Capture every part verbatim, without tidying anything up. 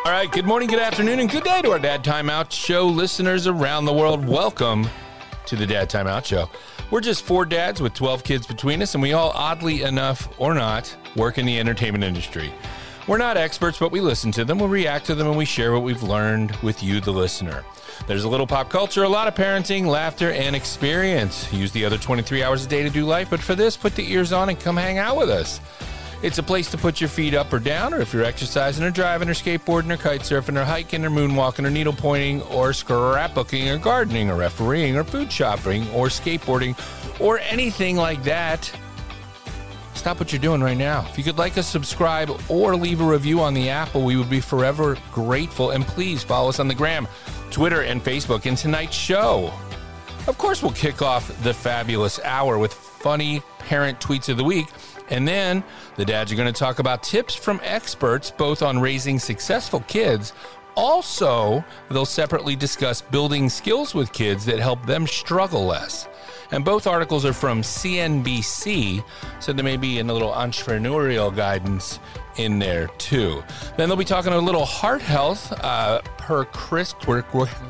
All right, good morning, good afternoon, and good day to our Dad Time Out Show listeners around the world. Welcome to the Dad Time Out Show. We're just four dads with twelve kids between us, and we all, oddly enough or not, work in the entertainment industry. We're not experts, but we listen to them, we react to them, and we share what we've learned with you, the listener. There's a little pop culture, a lot of parenting, laughter, and experience. Use the other twenty-three hours a day to do life, but for this, put the ears on and come hang out with us. It's a place to put your feet up or down, or if you're exercising or driving or skateboarding or kite surfing or hiking or moonwalking or needle pointing or scrapbooking or gardening or refereeing or food shopping or skateboarding or anything like that. Stop what you're doing right now. If you could like us, subscribe, or leave a review on the Apple, we would be forever grateful. And please follow us on the gram, Twitter, and Facebook. And tonight's show, of course, we'll kick off the fabulous hour with funny parent tweets of the week. And then the dads are going to talk about tips from experts, both on raising successful kids. Also, they'll separately discuss building skills with kids that help them struggle less. And both articles are from C N B C, so there may be a little entrepreneurial guidance in there, too. Then they'll be talking a little heart health uh, per Chris, per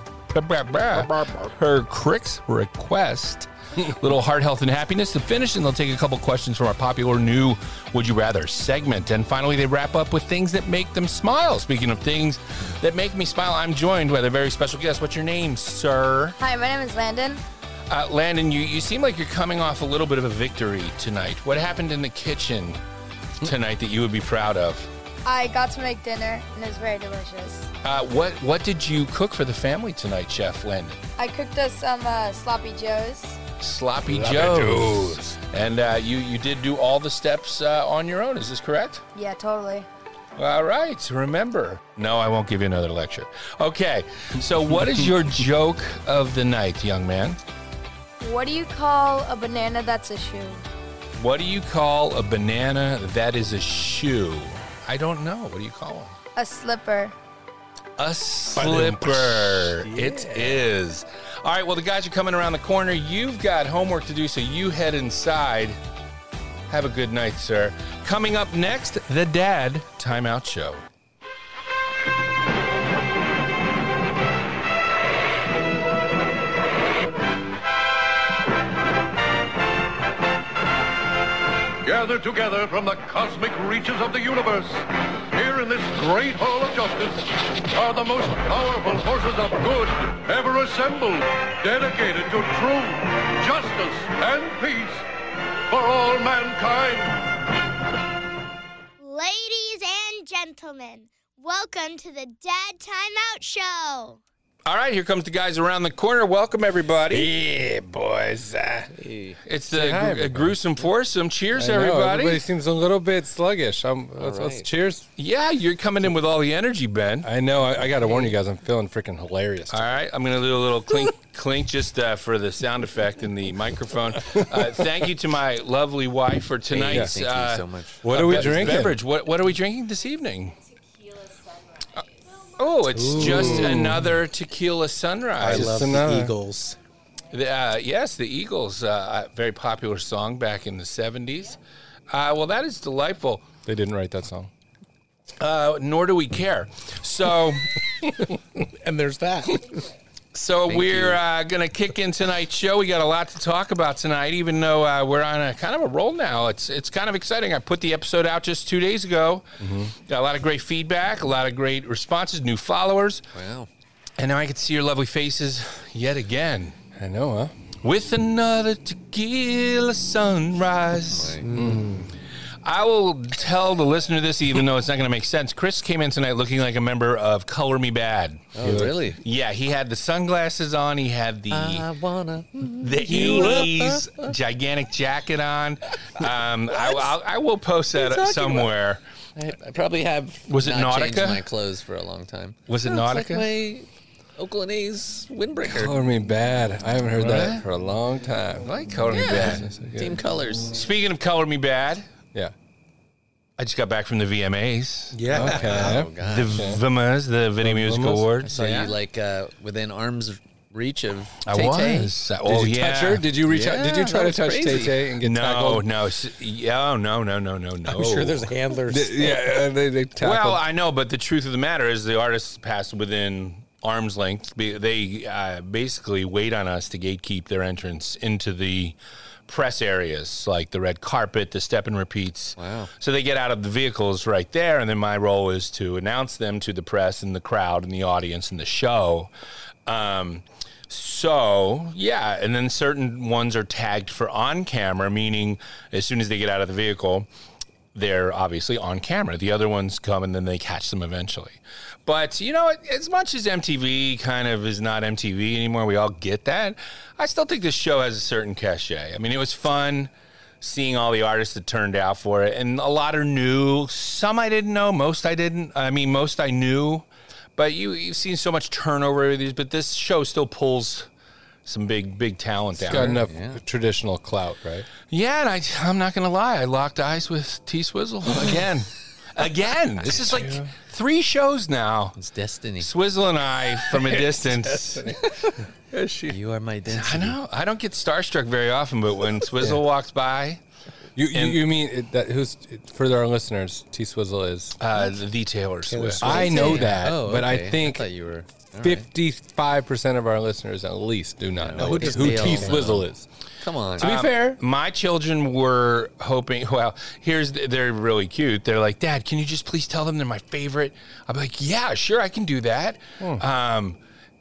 Chris request. Little heart health and happiness to finish, and they'll take a couple questions from our popular new Would You Rather segment. And finally, they wrap up with things that make them smile. Speaking of things that make me smile, I'm joined by a very special guest. What's your name, sir? Hi, my name is Landon. Uh, Landon, you, you seem like you're coming off a little bit of a victory tonight. What happened in the kitchen tonight that you would be proud of? I got to make dinner, and it was very delicious. Uh, what what did you cook for the family tonight, Chef Landon? I cooked us some uh, sloppy joes. Sloppy Sloppy Joes. Joes. And uh, you, you did do all the steps uh, on your own, is this correct? Yeah, totally. All right, remember. No, I won't give you another lecture. Okay, so what is your joke of the night, young man? What do you call a banana that's a shoe? What do you call a banana that is a shoe? I don't know. What do you call them? A slipper. A slipper. Yeah. It is. All right, well, the guys are coming around the corner. You've got homework to do, so you head inside. Have a good night, sir. Coming up next, the Dad Timeout Show. Gathered together from the cosmic reaches of the universe, here in this great hall of justice, are the most powerful forces of good ever assembled, dedicated to truth, justice, and peace for all mankind. Ladies and gentlemen, welcome to the Dad Timeout Show. All right, here comes the guys around the corner. Welcome, everybody. Yeah, boys. Uh, It's the Say hi, gr- everybody. gruesome foursome. Cheers, I know, everybody. Everybody seems a little bit sluggish. Um, let's, let's right. cheers. Yeah, you're coming in with all the energy, Ben. I know. I, I got to warn you guys. I'm feeling freaking hilarious. All right, I'm going to do a little clink, clink just uh, for the sound effect in the microphone. Uh, thank you to my lovely wife for tonight's Thank you uh, so much. What are we be- drinking? beverage. What, what are we drinking this evening? Oh, it's just another tequila sunrise. I love the Eagles. Uh, yes, the Eagles, uh, a very popular song back in the seventies. Uh, well, that is delightful. They didn't write that song. Uh, nor do we care. So, And there's that. so Thank we're you. uh, going to kick in tonight's show. We got a lot to talk about tonight, even though uh, we're on a kind of a roll now. It's it's kind of exciting. I put the episode out just two days ago. Mm-hmm. Got a lot of great feedback, a lot of great responses, new followers. Wow. And now I can see your lovely faces yet again. I know, huh? With another tequila sunrise. I will tell the listener this, even though it's not going to make sense. Chris came in tonight looking like a member of Color Me Bad. Oh, really? Yeah, he had the sunglasses on. He had the I wanna. the eighties gigantic jacket on. Um, I, I'll, I will post that talking somewhere. I, I probably have. Was it not Nautica? changed my clothes for a long time. Was it No, it's Nautica? like my Oakland A's windbreaker. Color me bad. I haven't heard What? that for a long time. I like Color Me Bad. That's so good. Team colors. Speaking of Color Me Bad, Yeah. I just got back from the V M As. Yeah. Okay. Oh, gosh. The V M As, the Video Music V M As? Awards. So yeah. you like uh, within arm's reach of I Tay-Tay. was. Did Oh, you yeah. touch her? Did you reach out? Did you Yeah, try that to was touch crazy. Tay-Tay and get No, tackled? no. s- Yeah, oh, no, no, no, no, no. I'm sure there's handlers. yeah, they, they tackled. Well, I know, but the truth of the matter is the artists passed within arm's length. Be- They uh, basically wait on us to gatekeep their entrance into the press areas, like the red carpet, the step and repeats. Wow. So they get out of the vehicles right there, and then my role is to announce them to the press and the crowd and the audience and the show. Um, so, yeah, and then certain ones are tagged for on camera, meaning as soon as they get out of the vehicle, they're obviously on camera. The other ones come and then they catch them eventually. But, you know, as much as M T V kind of is not M T V anymore, we all get that, I still think this show has a certain cachet. I mean, it was fun seeing all the artists that turned out for it, and a lot are new. Some I didn't know, most I didn't. I mean, most I knew. But you, you've seen so much turnover with these, but this show still pulls some big, big talent it's down. got enough Yeah. traditional clout, right? Yeah, and I, I'm not going to lie. I locked eyes with T-Swizzle again. Again. This is like three shows now. It's destiny. Swizzle and I from a distance. You are my I destiny. know. I don't get starstruck very often, but when Swizzle walks by, You you, And- you mean it, that? Who's for our listeners? T Swizzle is. uh, the Taylor Swift. I know that, Oh, but okay. I think thought you were all right. fifty-five percent of our listeners at least do not know who who, does who they all T know? Swizzle is. Come on. To be Um, fair, my children were hoping, well, here's, they're really cute. They're like, Dad, can you just please tell them they're my favorite? I'm like, yeah, sure, I can do that. Um,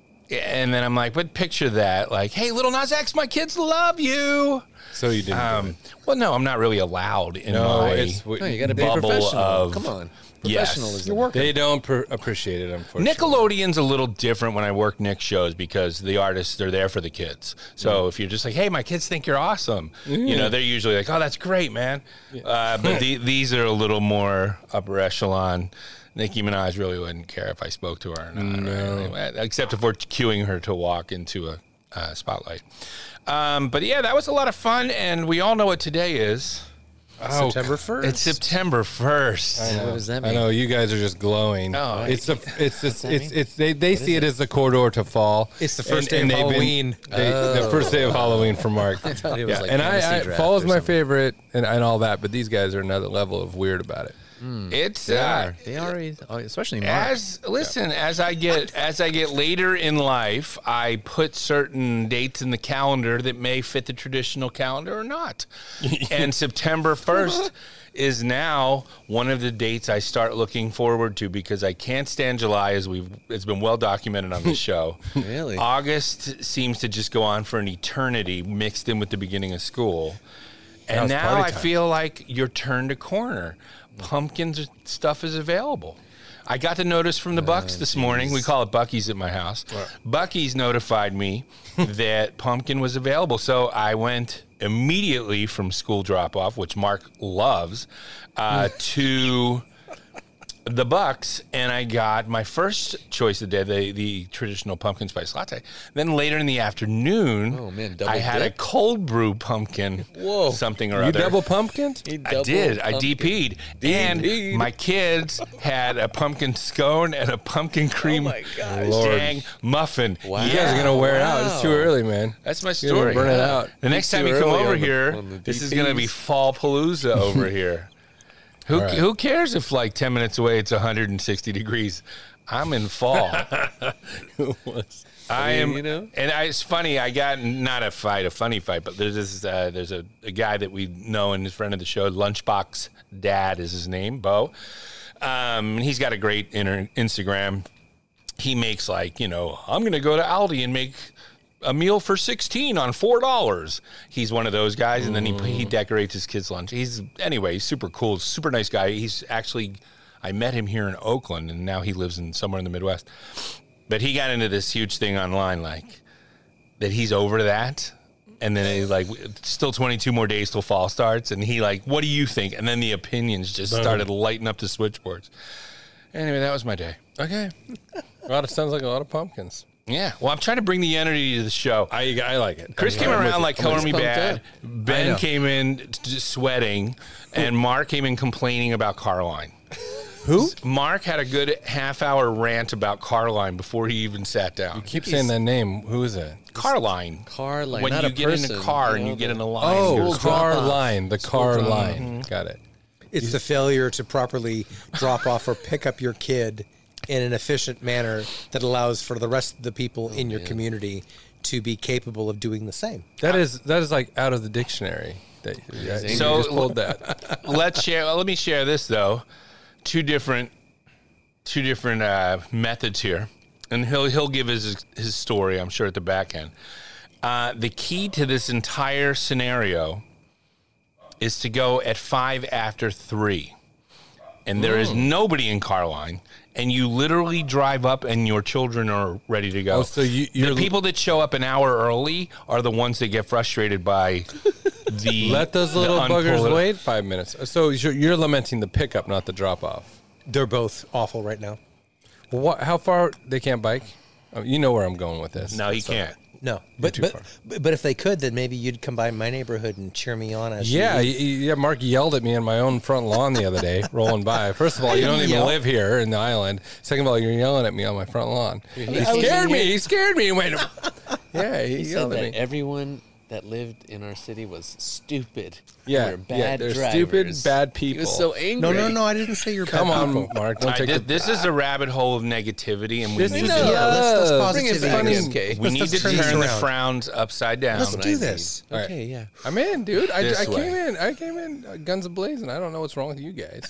and then I'm like, but picture that. Like, hey, Little Nas X, my kids love you. so you didn't. do Um, it. well, no, I'm not really allowed in No, my it's no, you got to be bubble professional. of- Come on. Yes. Professionalism. they don't per- appreciate it. Unfortunately, Nickelodeon's a little different when I work Nick shows because the artists are there for the kids. So if you're just like, hey, my kids think you're awesome, you know, they're usually like, oh, that's great, man. Uh, but the, these are a little more upper echelon. Nicki Minaj really wouldn't care if I spoke to her or not, or anything, except if we're cueing her to walk into a uh, spotlight. Um, but yeah, that was a lot of fun, and we all know what today is. Oh, September first. It's September first. I know. What does that I mean? know you guys are just glowing. Oh, it's a, it's it's that it's, mean? it's they they see it, as the corridor to fall. It's the first day of they've been- Halloween. they- The first day of Halloween for Mark. I thought it was Yeah, like and fantasy I, I draft fall's or my something. favorite and, and all that, but these guys are another level of weird about it. It's They uh, are. They are, especially Mark. As listen, as I get as I get later in life, I put certain dates in the calendar that may fit the traditional calendar or not. And September first is now one of the dates I start looking forward to because I can't stand July, as we've it's been well documented on the show. Really? August seems to just go on for an eternity, mixed in with the beginning of school. Now And it's now party I time. feel like you're turned a corner. Pumpkins stuff is available. I got the notice from the Bucks this morning. We call it Bucky's at my house. Bucky's notified me that pumpkin was available. So I went immediately from school drop off, which Mark loves, uh, to the Bucks, and I got my first choice of the day, the, the traditional pumpkin spice latte. Then later in the afternoon, Oh, man, double I had dip? a cold brew pumpkin Whoa. something or You other. double pumpkins? He I double did. I pumpkin. D P'd. And DP'd. my kids had a pumpkin scone and a pumpkin cream Oh my gosh. dang muffin. Wow. You guys are gonna wear it out. It's too Wow. early, man. That's my You're gonna story. burn it out. The next Too time you come early over on the- here, on the this is D going to be Ps. fall palooza over here. Who All right. who cares if like ten minutes away it's one hundred sixty degrees? I'm in fall. I am, you know? and I, it's funny. I got not a fight, a funny fight, but there's this. Uh, there's a, a guy that we know and his friend of the show, Lunchbox Dad is his name, Bo. Um, and he's got a great inter- Instagram. He makes like you know, I'm going to go to Aldi and make a meal for sixteen on four dollars. He's one of those guys, and then he he decorates his kids' lunch. He's anyway, he's super cool, super nice guy. He's actually, I met him here in Oakland, and now he lives in somewhere in the Midwest. But he got into this huge thing online, like that he's over that, and then he's like, still twenty-two more days till fall starts, and he like, what do you think? And then the opinions just started lighting up the switchboards. Anyway, that was my day. Okay. A lot of sounds like a lot of pumpkins. Yeah, well, I'm trying to bring the energy to the show. I I like it. Chris I'm- came I'm with around you. like I'm color with me you. bad. I Ben know. came in t- sweating, and Mark came in complaining about Caroline. Who? Mark had a good half-hour rant about Carline before he even sat down. Keep saying that name. Who is it? Carline. Carline, When not you a get in a person, car you and know, you get the- in a line. Oh, there's- car drop-off. line. The car line. Got it. It's the failure to properly drop off or pick up your kid in an efficient manner that allows for the rest of the people in your community to be capable of doing the same. That is that is like out of the dictionary. That yeah, you So- just pulled that. Let's share. Let me share this though. Two different, two different uh, methods here, and he'll he'll give his his story. I'm sure at the back end. Uh, the key to this entire scenario is to go at five after three, and there is nobody in Carline, and you literally drive up, and your children are ready to go. Oh, so you- the you're- people that show up an hour early are the ones that get frustrated by the. Let those the little buggers unpoliti- wait five minutes. So you're, you're lamenting the pickup, not the drop off. They're both awful right now. Well, what, how far they can't bike? Oh, you know where I'm going with this. No, he So- can't. No, but too but, far. but but if they could, then maybe you'd come by my neighborhood and cheer me on as you Yeah, y- leave. y- yeah. Mark yelled at me on my own front lawn the other day, rolling by. First of all, you don't even Yell. live here in the island. Second of all, you're yelling at me on my front lawn. He I was scared in me. here- He scared me. Wait. Yeah, he, He said yelled at that me. everyone that lived in our city was stupid. Yeah, They were yeah, bad they're drivers. stupid, bad He people. was so angry. No, no, no. I didn't say you're Come bad on, people. Mark. All Don't right, take this, the, this is a rabbit hole of negativity, and we This need is to, Yeah, let's, let's Bring it positivity funny. this. Okay. we Let's- need let's to turn this turn the around. frowns upside down. Let's what do I this. All right. Okay, yeah. I'm in, dude. I, This I came way. in. I came in uh, guns a blazing. I don't know what's wrong with you guys.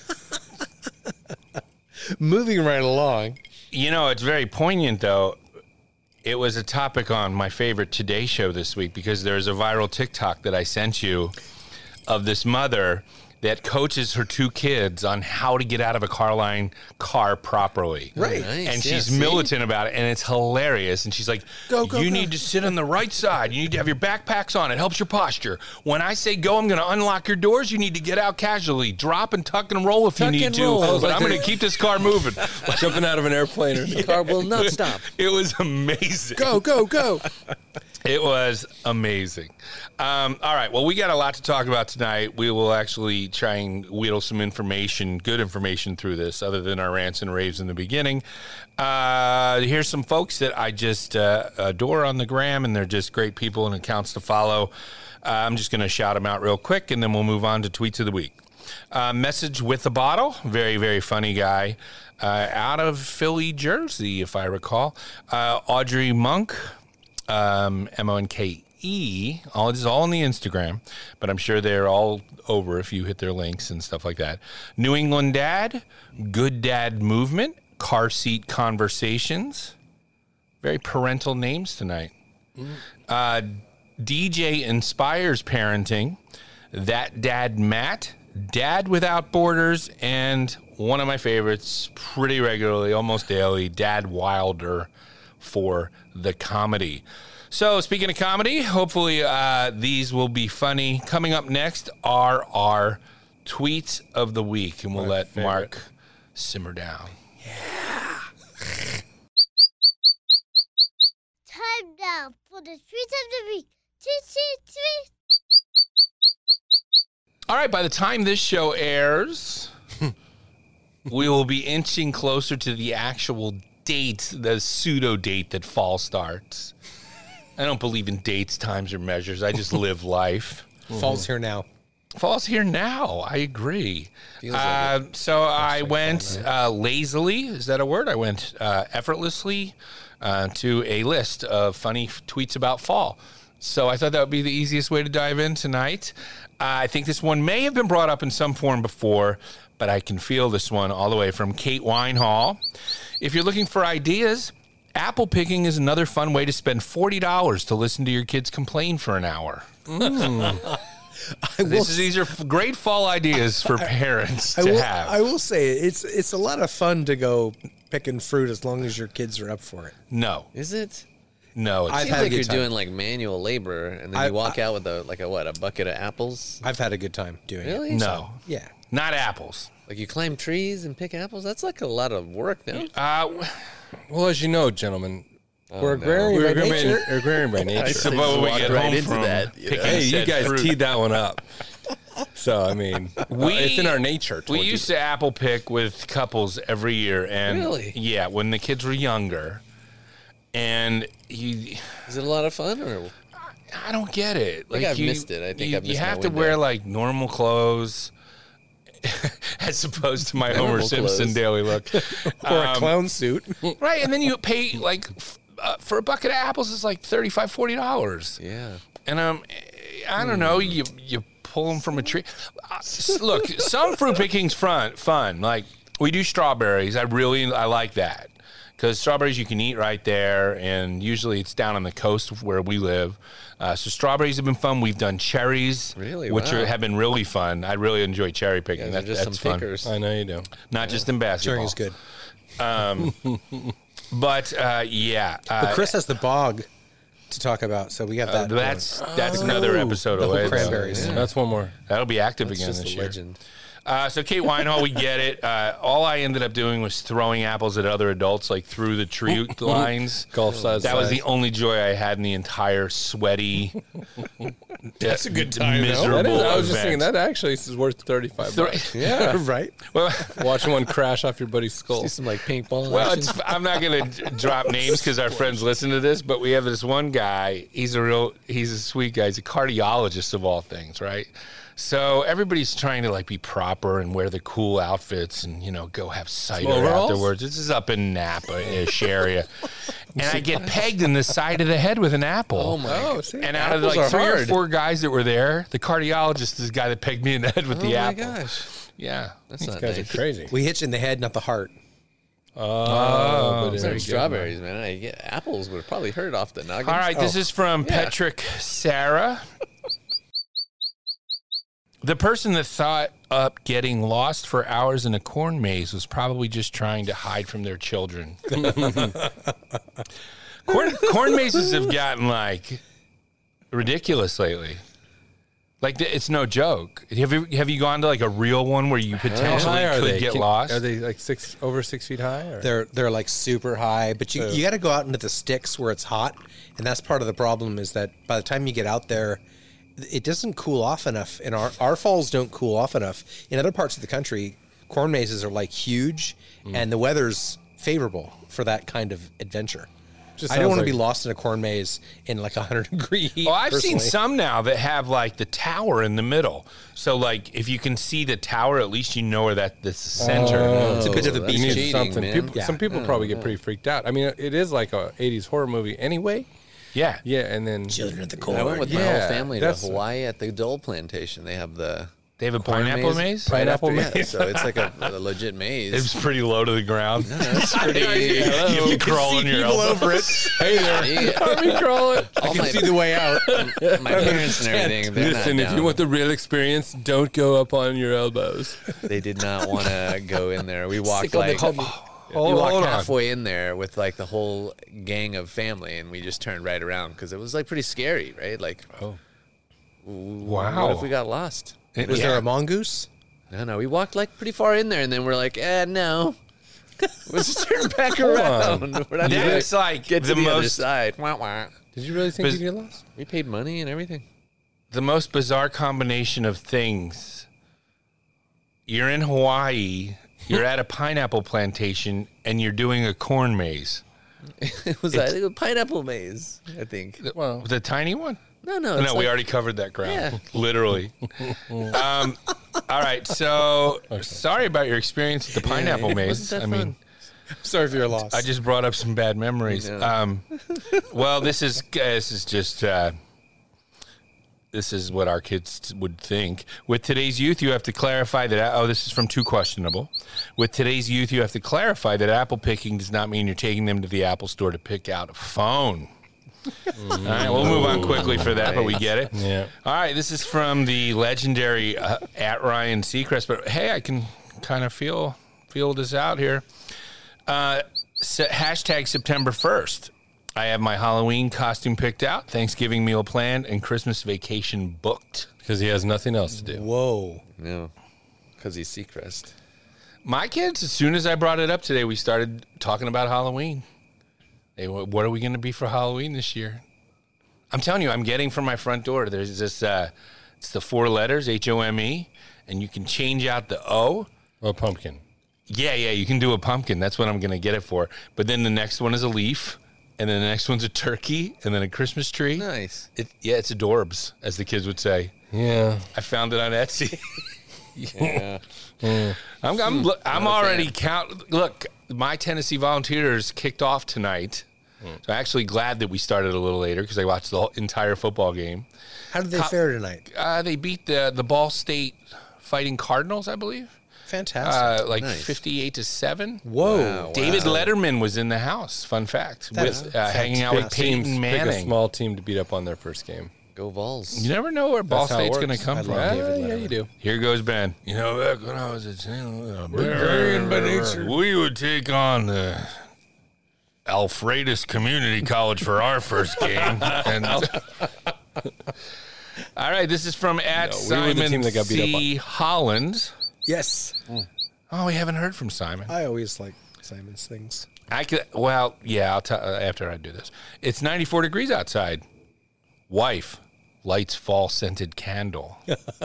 Moving right along. You know, it's very poignant, though. It was a topic on my favorite Today show this week because there's a viral TikTok that I sent you of this mother that coaches her two kids on how to get out of a Carline car properly. Right. Nice, And yeah, she's see? militant about it, and it's hilarious. And she's like, Go, go, you go." need to sit on the right side. You need to have your backpacks on. It helps your posture. When I say go, I'm going to unlock your doors. You need to get out casually. Drop and tuck and roll if you Tuck need and to. roll. But I'm going to keep this car moving. Jumping out of an airplane or something. The car will not stop. It was amazing. Go, go, go. It was amazing. Um, all right. Well, we got a lot to talk about tonight. We will actually try and wheedle some information, good information through this, other than our rants and raves in the beginning. Uh, here's some folks that I just uh, adore on the gram, and they're just great people and accounts to follow. Uh, I'm just going to shout them out real quick, and then we'll move on to tweets of the week. Uh, Message with the Bottle, very, very funny guy. Uh, out of Philly, Jersey, if I recall. Uh, Audrey Monk. Um, M O N K E. All this is all on the Instagram, but I'm sure they're all over if you hit their links and stuff like that. New England Dad, Good Dad Movement, Car Seat Conversations. Very parental names tonight. Uh, D J Inspires Parenting, That Dad Matt, Dad Without Borders, and one of my favorites, pretty regularly, almost daily, Dad Wilder for the comedy. So speaking of comedy, hopefully uh, these will be funny. Coming up next are our tweets of the week, and we'll My let favorite. Mark simmer down. Time now for the tweet of the week. Tweet, tweet, tweet. All right, by the time this show airs, we will be inching closer to the actual date, the pseudo date that fall starts. I don't believe in dates, times, or measures. I just live life. Fall's here now. Fall's here now. I agree. Feels like Uh, so I went uh, lazily. Is that a word? I went uh, effortlessly uh, to a list of funny f- tweets about fall. So I thought that would be the easiest way to dive in tonight. Uh, I think this one may have been brought up in some form before, but I can feel this one all the way from Kate Winehall. If you're looking for ideas, apple picking is another fun way to spend forty dollars to listen to your kids complain for an hour. I will, This is, these are f- great fall ideas for parents I to will, have. I will say it's it's a lot of fun to go picking fruit as long as your kids are up for it. no, Is it? no. It's, I've Seems had a like good you're time. doing like manual labor, and then I- you walk I- out with a like a what a bucket of apples. I've had a good time doing it. Really? no, Yeah. not apples. Like you climb trees and pick apples. That's like a lot of work, no? Uh, w- Well, as you know, gentlemen, We're agrarian we're by agrarian, nature. agrarian by nature. it's just about when we walked get right home into from that, you know? picking Hey, you said guys fruit. teed that one up. So I mean, We- it's in our nature. We used to apple pick with couples every year, and Really? yeah, when the kids were younger, and you, Is it a lot of fun or? I don't get it. Like I've you, missed it. I think you, I've you missed my have to window. wear like normal clothes, as opposed to my Homer Normal Simpson clothes. daily look, Or a Um, clown suit. right? And then you pay like f- uh, for a bucket of apples is like thirty-five, forty dollars. Yeah. And um, I don't know. You you pull them from a tree. Uh, s- look, some fruit picking's fun. Fun. Like we do strawberries. I really I like that because strawberries you can eat right there, and usually it's down on the coast where we live. Uh, so strawberries have been fun. We've done cherries, Really? which Wow. are, have been really fun. I really enjoy cherry picking. Guys That, are just that's some fun. pickers. I know you do. Not just in basketball. Sharing is good. But uh, yeah, uh, But Chris has the bog to talk about, so we got uh, that. that's that's another episode the away. though. cranberries. Yeah. That's one more. That'll be active It's again just this a year. legend. Uh, so Kate Weinhall, we get it. Uh, all I ended up doing was throwing apples at other adults, like through the tree lines. Golf size. That was size. the only joy I had in the entire sweaty. That's a good time, though. Miserable That is, I was just event. thinking that actually is worth thirty-five Thr- bucks. Yeah, right. Well, Watching one crash off your buddy's skull. Do some like paintball. well, action. it's, I'm not going to drop names because our friends listen to this, but we have this one guy. He's a real, he's a sweet guy. He's a cardiologist of all things, right? So everybody's trying to like be proper and wear the cool outfits and, you know, go have cider overalls? afterwards. This is up in Napa-ish area. And I get pegged in the side of the head with an apple. Oh my! Oh, see, And out of the, apples like are three or hard. four guys that were there, the cardiologist is the guy that pegged me in the head with Oh the my apple. gosh, Yeah. that's These not guys nice. are crazy. We hit you in the head, not the heart. Oh, but Those very are good. strawberries, man. I get apples would have probably hurt off the noggin. All right, this Oh. is from Yeah. Patrick Sarah. The person that thought up getting lost for hours in a corn maze was probably just trying to hide from their children. corn, corn mazes have gotten like ridiculous lately. Like th- it's no joke. Have you have you gone to like a real one where you How potentially high are could they? get Can- lost? Are they like six over six feet high? Or? They're they're like super high, but you, you got to go out into the sticks where it's hot, and that's part of the problem. Is that by the time you get out there, it doesn't cool off enough. And our our falls don't cool off enough. In other parts of the country, corn mazes are like huge, and the weather's favorable for that kind of adventure. Just I don't sounds want to like- be lost in a corn maze in like a hundred degree heat. Well, I've seen personally. some now that have like the tower in the middle. So like if you can see the tower, at least you know where that the center. It's a bit of a that's You need beach. cheating, something. man. People, Yeah. Some people probably get pretty freaked out. I mean, it is like a eighties horror movie anyway. Yeah. Yeah, and then Children of the I corn. went with my Yeah, whole family to that's- Hawaii at the Dole Plantation. They have the They have a pineapple maze. right Pineapple after- yeah, maze. so it's like a, a legit maze. It's pretty low to the ground. It's pretty. you have to crawl on your elbow. it. hey there, Harvey crawling. All my, See the way out. my parents and everything. they're not Listen, if you down. want the real experience, don't go up on your elbows. They did not want to go in there. We walked Sick on the like tummy. we Hold, walked hold on. halfway in there with like the whole gang of family, and we just turned right around because it was like pretty scary, right? Like, Oh. wow, what if we got lost? It- Was yeah. there a mongoose? No, no, we walked like pretty far in there, and then we're like, eh, no. Let's turn back around. We're not gonna That's like get to the the, other most side. Wah, wah. Did you really think But- you get lost? We paid money and everything. the most bizarre combination of things. You're in Hawaii, you're at a pineapple plantation, and you're doing a corn maze. It was like a pineapple maze, I think. Well, The tiny one? No, no, No, it's we like- already covered that ground. Yeah. Literally. um, all right, so sorry about your experience with the pineapple it maze. wasn't that I mean, fun. Sorry for your loss. I just brought up some bad memories. I know. Um, well, this is this is just uh, this is what our kids would think. With today's youth, you have to clarify that. Oh, this is from Too Questionable. With today's youth, you have to clarify that apple picking does not mean you're taking them to the Apple Store to pick out a phone. All right, we'll move on quickly for that, but we get it. Yeah. All right, this is from the legendary uh, at Ryan Seacrest. But hey, I can kind of feel feel this out here. Uh, se- hashtag September first. I have my Halloween costume picked out, Thanksgiving meal planned, and Christmas vacation booked. because he has nothing else to do. Whoa. No, because he's Seacrest. My kids, as soon as I brought it up today, we started talking about Halloween. They, went, what are we going to be for Halloween this year? I'm telling you, I'm getting from my front door. There's this uh, It's the four letters, H O M E, and you can change out the O. A pumpkin. Yeah, yeah, you can do a pumpkin. That's what I'm going to get it for. But then the next one is a leaf, and then the next one's a turkey, and then a Christmas tree. Nice. It, yeah, it's adorbs, as the kids would say. Yeah. I found it on Etsy. Yeah. I'm, I'm, I'm already count. Look, my Tennessee Volunteers kicked off tonight. So I'm actually glad that we started a little later because I watched the whole entire football game. How did they Co- fare tonight? Uh, they beat the the Ball State Fighting Cardinals, I believe. Fantastic. Uh, like Nice. fifty-eight to seven. Whoa. Wow. David Letterman was in the house. Fun fact, That with is uh, hanging out with fantastic. Peyton Teams pick Manning. a small team to beat up on their first game. Go Vols. You never know where Ball That's how it State's going to works. come I from. love David yeah, Letterman. you do. Here goes Ben. You know, back when I was at we would take on the Alfredus Community College for our first game. And all right, this is from at No, we were the Simon team that got beat up C. Holland. Yes. Oh, we haven't heard from Simon. I always like Simon's things. I could. Well, yeah. I'll tell uh, after I do this. It's ninety-four degrees outside. Wife lights fall scented candle.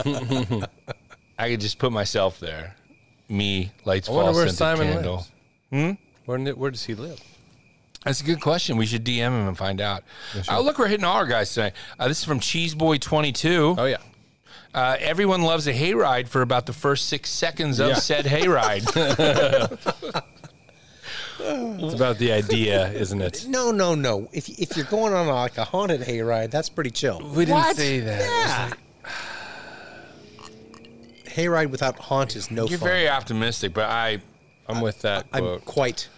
I could just put myself there. Me lights I fall wonder where scented Simon candle. lives. Hmm? Where, where does he live? That's a good question. We should D M him and find out. Oh, look, we're hitting all our guys tonight. Uh, this is from Cheeseboy twenty-two. Oh, yeah. Uh, everyone loves a hayride for about the first six seconds of Yeah. said hayride. It's about the idea, isn't it? No, no, no. If if you're going on like a haunted hayride, that's pretty chill. We didn't What? say that. Hayride without haunt is no You're fun. very optimistic, but I, I'm with that I'm quote. quite.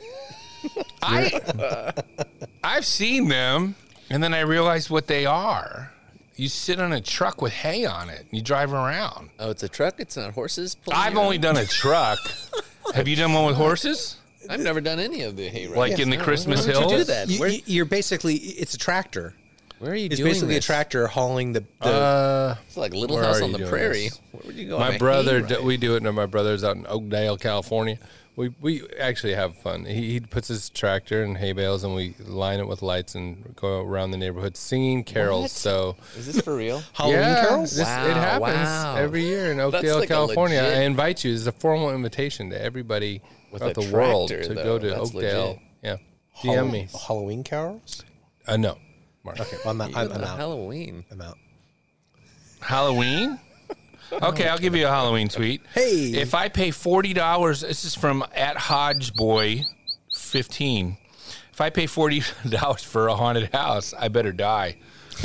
I, I've seen them, and then I realized what they are. You sit on a truck with hay on it, and you drive around. Oh, it's a truck? It's not horses? pulling I've you only around? done a truck. Have you done one with horses? I've never done any of the hay rides. Like in the Christmas Why would Hills? you do that? You, Where, you- you're basically it's a tractor. where are you It's doing basically this? a tractor hauling the. the Uh, It's like Little Where House are on you the doing Prairie. this? Where would you go? on a my hay brother, ride? we do it, and my brother's out in Oakdale, California. We we actually have fun. He, he puts his tractor in hay bales, and we line it with lights and go around the neighborhood singing carols. What? So Is this for real? Halloween yeah, carols. this- Wow, it happens wow. every year in That's Oakdale, like a California. legit- I invite you. It's a formal invitation to everybody With throughout a the world tractor, to though. go to That's Oakdale. legit. Yeah, D M me. Halloween carols. Uh, no, Mark. Okay, well, I'm, not, You I'm, go I'm to out. Halloween. I'm out. Halloween? Okay, I'll give you a Halloween tweet. Hey. If I pay forty dollars, this is from at Hodgeboy fifteen. If I pay forty dollars for a haunted house, I better die.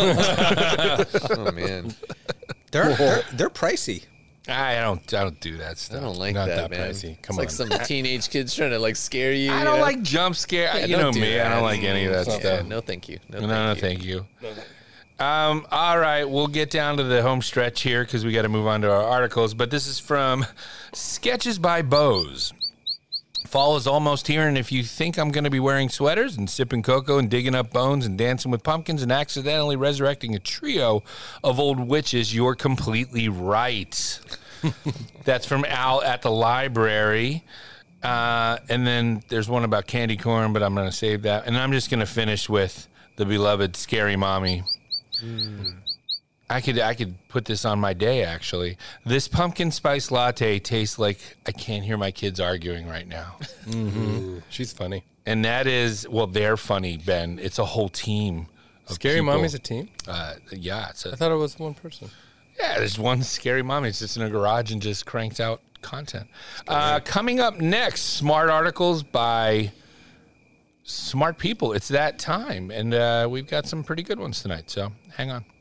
Oh, man. They're, they're they're pricey. I don't I don't do that stuff. I don't like Not that, that man. pricey. Come it's on. like some teenage kids trying to, like, scare you. I you don't know? like jump scare. Yeah, you don't know do me. I that. don't like any of that Yeah, stuff. no, thank you. No, No, thank no, you. thank you. Um, all right, we'll get down to the home stretch here because we got to move on to our articles. But this is from Sketches by Bose. Fall is almost here, and if you think I'm going to be wearing sweaters and sipping cocoa and digging up bones and dancing with pumpkins and accidentally resurrecting a trio of old witches, you're completely right. That's from Al at the library. Uh, and then there's one about candy corn, but I'm going to save that. And I'm just going to finish with the beloved Scary Mommy. Mm. I could I could put this on my day, actually. This pumpkin spice latte tastes like I can't hear my kids arguing right now. Mm-hmm. She's funny. And that is, well, they're funny, Ben. It's a whole team. Of Scary people. Mommy's a team? Uh, yeah. It's a, I thought it was one person. yeah, there's one Scary Mommy. It's just in a garage and just cranks out content. Uh, coming up next, smart articles by smart people. It's that time. And uh, we've got some pretty good ones tonight. So hang on.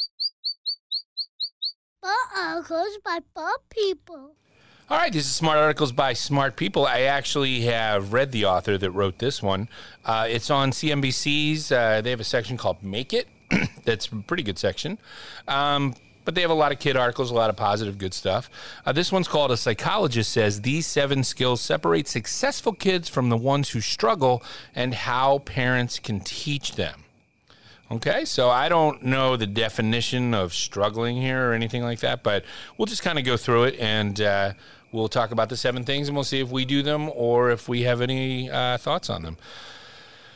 Articles by Bob People. All right, this is Smart Articles by Smart People. I actually have read the author that wrote this one. Uh, it's on C N B C's. Uh, they have a section called Make It. That's a pretty good section. Um, but they have a lot of kid articles, a lot of positive, good stuff. Uh, this one's called A Psychologist Says These Seven Skills Separate Successful Kids from the Ones Who Struggle and How Parents Can Teach Them. Okay, so I don't know the definition of struggling here or anything like that, but we'll just kind of go through it and uh, we'll talk about the seven things and we'll see if we do them or if we have any uh, thoughts on them.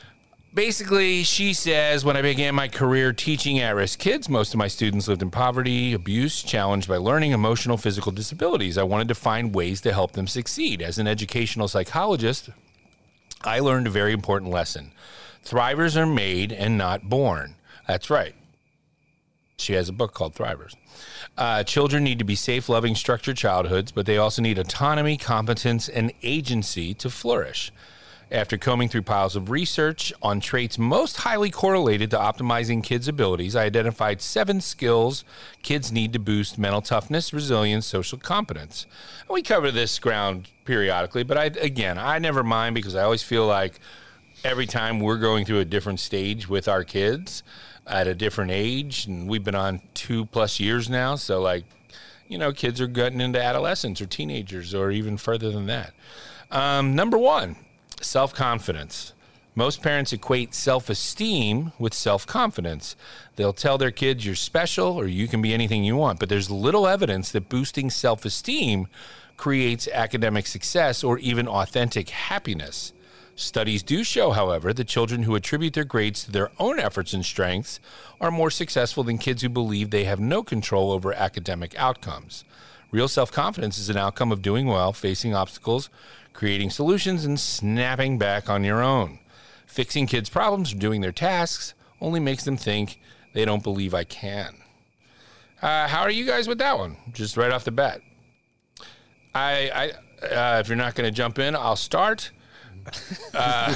basically, she says, when I began my career teaching at-risk kids, most of my students lived in poverty, abuse, challenged by learning, emotional, physical disabilities. I wanted to find ways to help them succeed. As an educational psychologist, I learned a very important lesson. Thrivers are made and not born. That's right. She has a book called Thrivers. Uh, children need to be safe, loving, structured childhoods, but they also need autonomy, competence, and agency to flourish. After combing through piles of research on traits most highly correlated to optimizing kids' abilities, I identified seven skills kids need to boost mental toughness, resilience, social competence. And we cover this ground periodically, but I, again, I never mind because I always feel like every time we're going through a different stage with our kids at a different age, and we've been on two plus years now, so like, you know, kids are getting into adolescence or teenagers or even further than that. Um, number one, self-confidence. Most parents equate self-esteem with self-confidence. They'll tell their kids you're special or you can be anything you want, but there's little evidence that boosting self-esteem creates academic success or even authentic happiness. Studies do show, however, that children who attribute their grades to their own efforts and strengths are more successful than kids who believe they have no control over academic outcomes. Real self-confidence is an outcome of doing well, facing obstacles, creating solutions, and snapping back on your own. Fixing kids' problems or doing their tasks only makes them think they don't believe I can. Uh, how are you guys with that one? Just right off the bat. I, I uh, if you're not going to jump in, I'll start. Uh,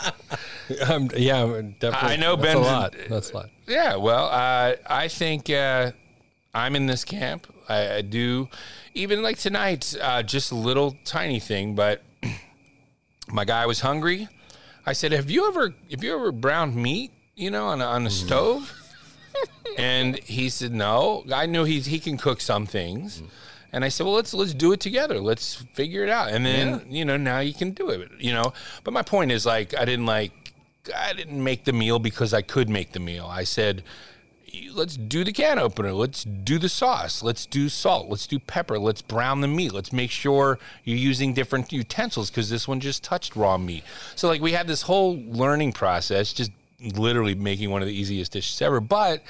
um, yeah, definitely. I know That's Ben. a lot. That's a lot. Yeah, well, uh, I think uh, I'm in this camp. I, I do, even like tonight, uh, just a little tiny thing, but my guy was hungry. I said, "Have you ever, have you ever browned meat? You know, on a, on a mm. stove?" And he said, "No." I knew he he can cook some things. Mm. And I said, well, let's let's do it together. Let's figure it out. And then, yeah. you know, now you can do it, you know. But my point is, like, I didn't, like, I didn't make the meal because I could make the meal. I said, let's do the can opener. Let's do the sauce. Let's do salt. Let's do pepper. Let's brown the meat. Let's make sure you're using different utensils because this one just touched raw meat. So, like, we had this whole learning process, just literally making one of the easiest dishes ever. But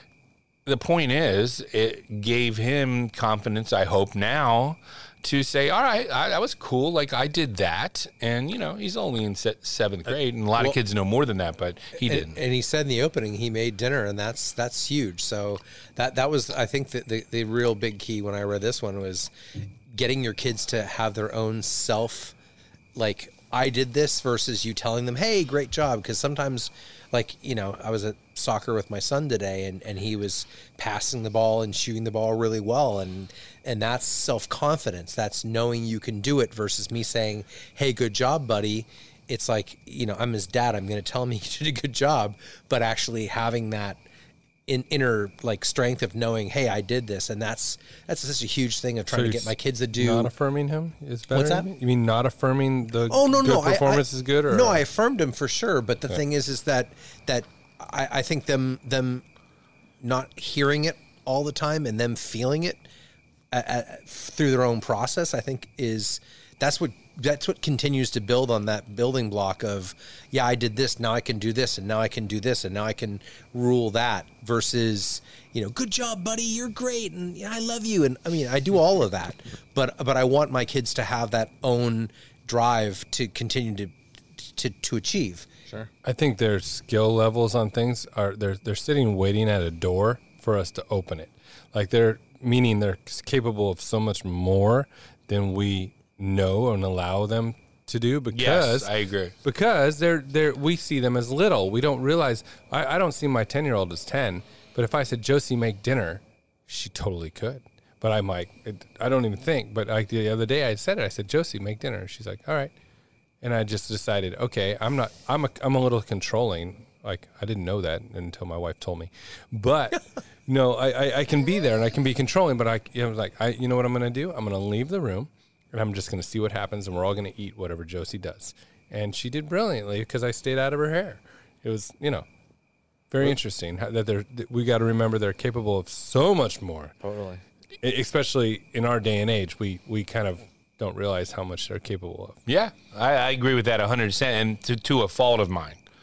the point is, it gave him confidence, I hope now, to say, all right, I, that was cool. Like, I did that. And, you know, he's only in se- seventh grade, and a lot well, of kids know more than that, but he and, didn't. And he said in the opening he made dinner, and that's that's huge. So that that was, I think, the, the, the real big key when I read this one was getting your kids to have their own self, like, I did this versus you telling them, hey, great job. Because sometimes, like, you know, I was at soccer with my son today, and, and he was passing the ball and shooting the ball really well. And, and that's self-confidence. That's knowing you can do it versus me saying, hey, good job, buddy. It's like, you know, I'm his dad. I'm going to tell him he did a good job, but actually having that in inner, like, strength of knowing, hey, I did this. And that's that's such a huge thing of trying so to get my kids to do. Not affirming him is better? What's that? You mean not affirming the oh, no, good no, performance I, I, is good? Or? No, I affirmed him for sure. But the yeah. thing is, is that that I, I think them them not hearing it all the time and them feeling it at, at, through their own process, I think is that's what that's what continues to build on that building block of, yeah, I did this, now I can do this, and now I can do this, and now I can rule that, versus, you know, good job, buddy, you're great, and yeah, I love you. And I mean, I do all of that, but but I want my kids to have that own drive to continue to to, to achieve. Sure. I think their skill levels on things are they're they're sitting waiting at a door for us to open it. Like they're meaning they're capable of so much more than we know and allow them to do, because yes, I agree. Because they're they're we see them as little. We don't realize I, I don't see my ten year old as ten, but if I said, Josie, make dinner, she totally could. But I'm like, I don't even think. But like the other day I said it, I said, Josie, make dinner. She's like, all right. And I just decided, okay, I'm not, I'm a, I'm a little controlling. Like, I didn't know that until my wife told me. But, no, I, I, I can be there and I can be controlling, but I, you know, like, I, you know what I'm going to do? I'm going to leave the room and I'm just going to see what happens, and we're all going to eat whatever Josie does. And she did brilliantly because I stayed out of her hair. It was, you know, very interesting how, that they're, that we got to remember they're capable of so much more. Totally. Especially in our day and age, we, we kind of don't realize how much they're capable of. Yeah, I, I agree with that one hundred percent, and to, to a fault of mine.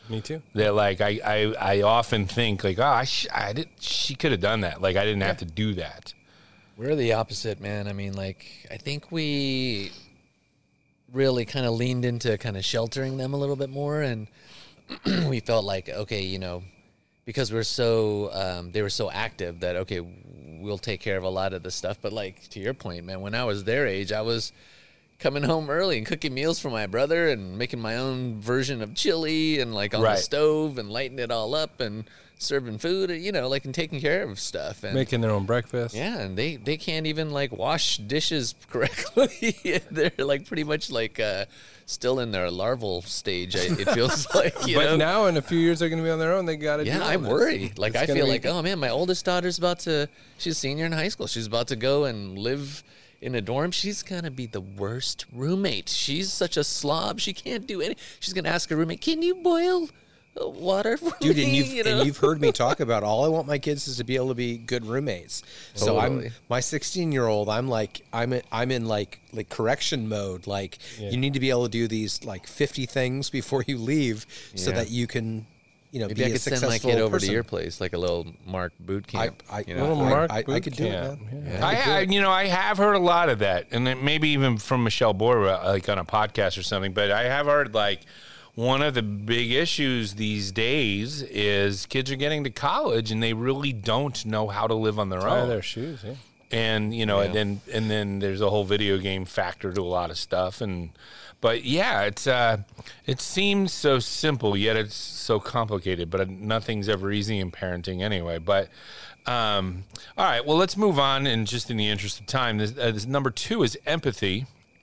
Me too. That like I, I, I often think like, oh, I, sh- I did, she could have done that. Like I didn't have to do that. We're the opposite, man. I mean, like, I think we really kind of leaned into kind of sheltering them a little bit more, and we felt like, okay, you know, because we're so, um, they were so active that, okay, we'll take care of a lot of the stuff. But like, to your point, man, when I was their age, I was coming home early and cooking meals for my brother and making my own version of chili and like on Right. the stove and lighting it all up and serving food, you know, like and taking care of stuff. And Making their own breakfast. yeah, and they, they can't even like wash dishes correctly. They're like pretty much like uh, still in their larval stage. I- It feels like, you But know? now, in a few years, they're going to be on their own. They got to do Yeah, all I this. worry. Like, It's I gonna feel be- like, oh man, my oldest daughter's about to, she's a senior in high school. She's about to go and live in a dorm. She's going to be the worst roommate. She's such a slob. She can't do any. She's going to ask her roommate, can you boil uh, water for Dude, me? and you've You know? and you've heard me talk about all I want my kids is to be able to be good roommates. So Totally. I'm my sixteen year old. I'm like I'm in, I'm in like like correction mode. Like you need to be able to do these like fifty things before you leave, so Yeah. that you can, you know, Maybe be I a could send successful my kid over person. to your place, like a little Mark boot I, camp. I, you know? Little I, Mark I, I boot could do it, camp. man. Yeah. I, I, you know, I have heard a lot of that, and then maybe even from Michelle Boyer, like on a podcast or something. But I have heard like one of the big issues these days is kids are getting to college and they really don't know how to live on their Tie own. their shoes, yeah. And you know, and Yeah. then and then there's a whole video game factor to a lot of stuff. And but yeah, it's uh, it seems so simple, yet it's so complicated. But nothing's ever easy in parenting anyway. But um, all right, well, let's move on. And just in the interest of time, this, uh, this number two is empathy.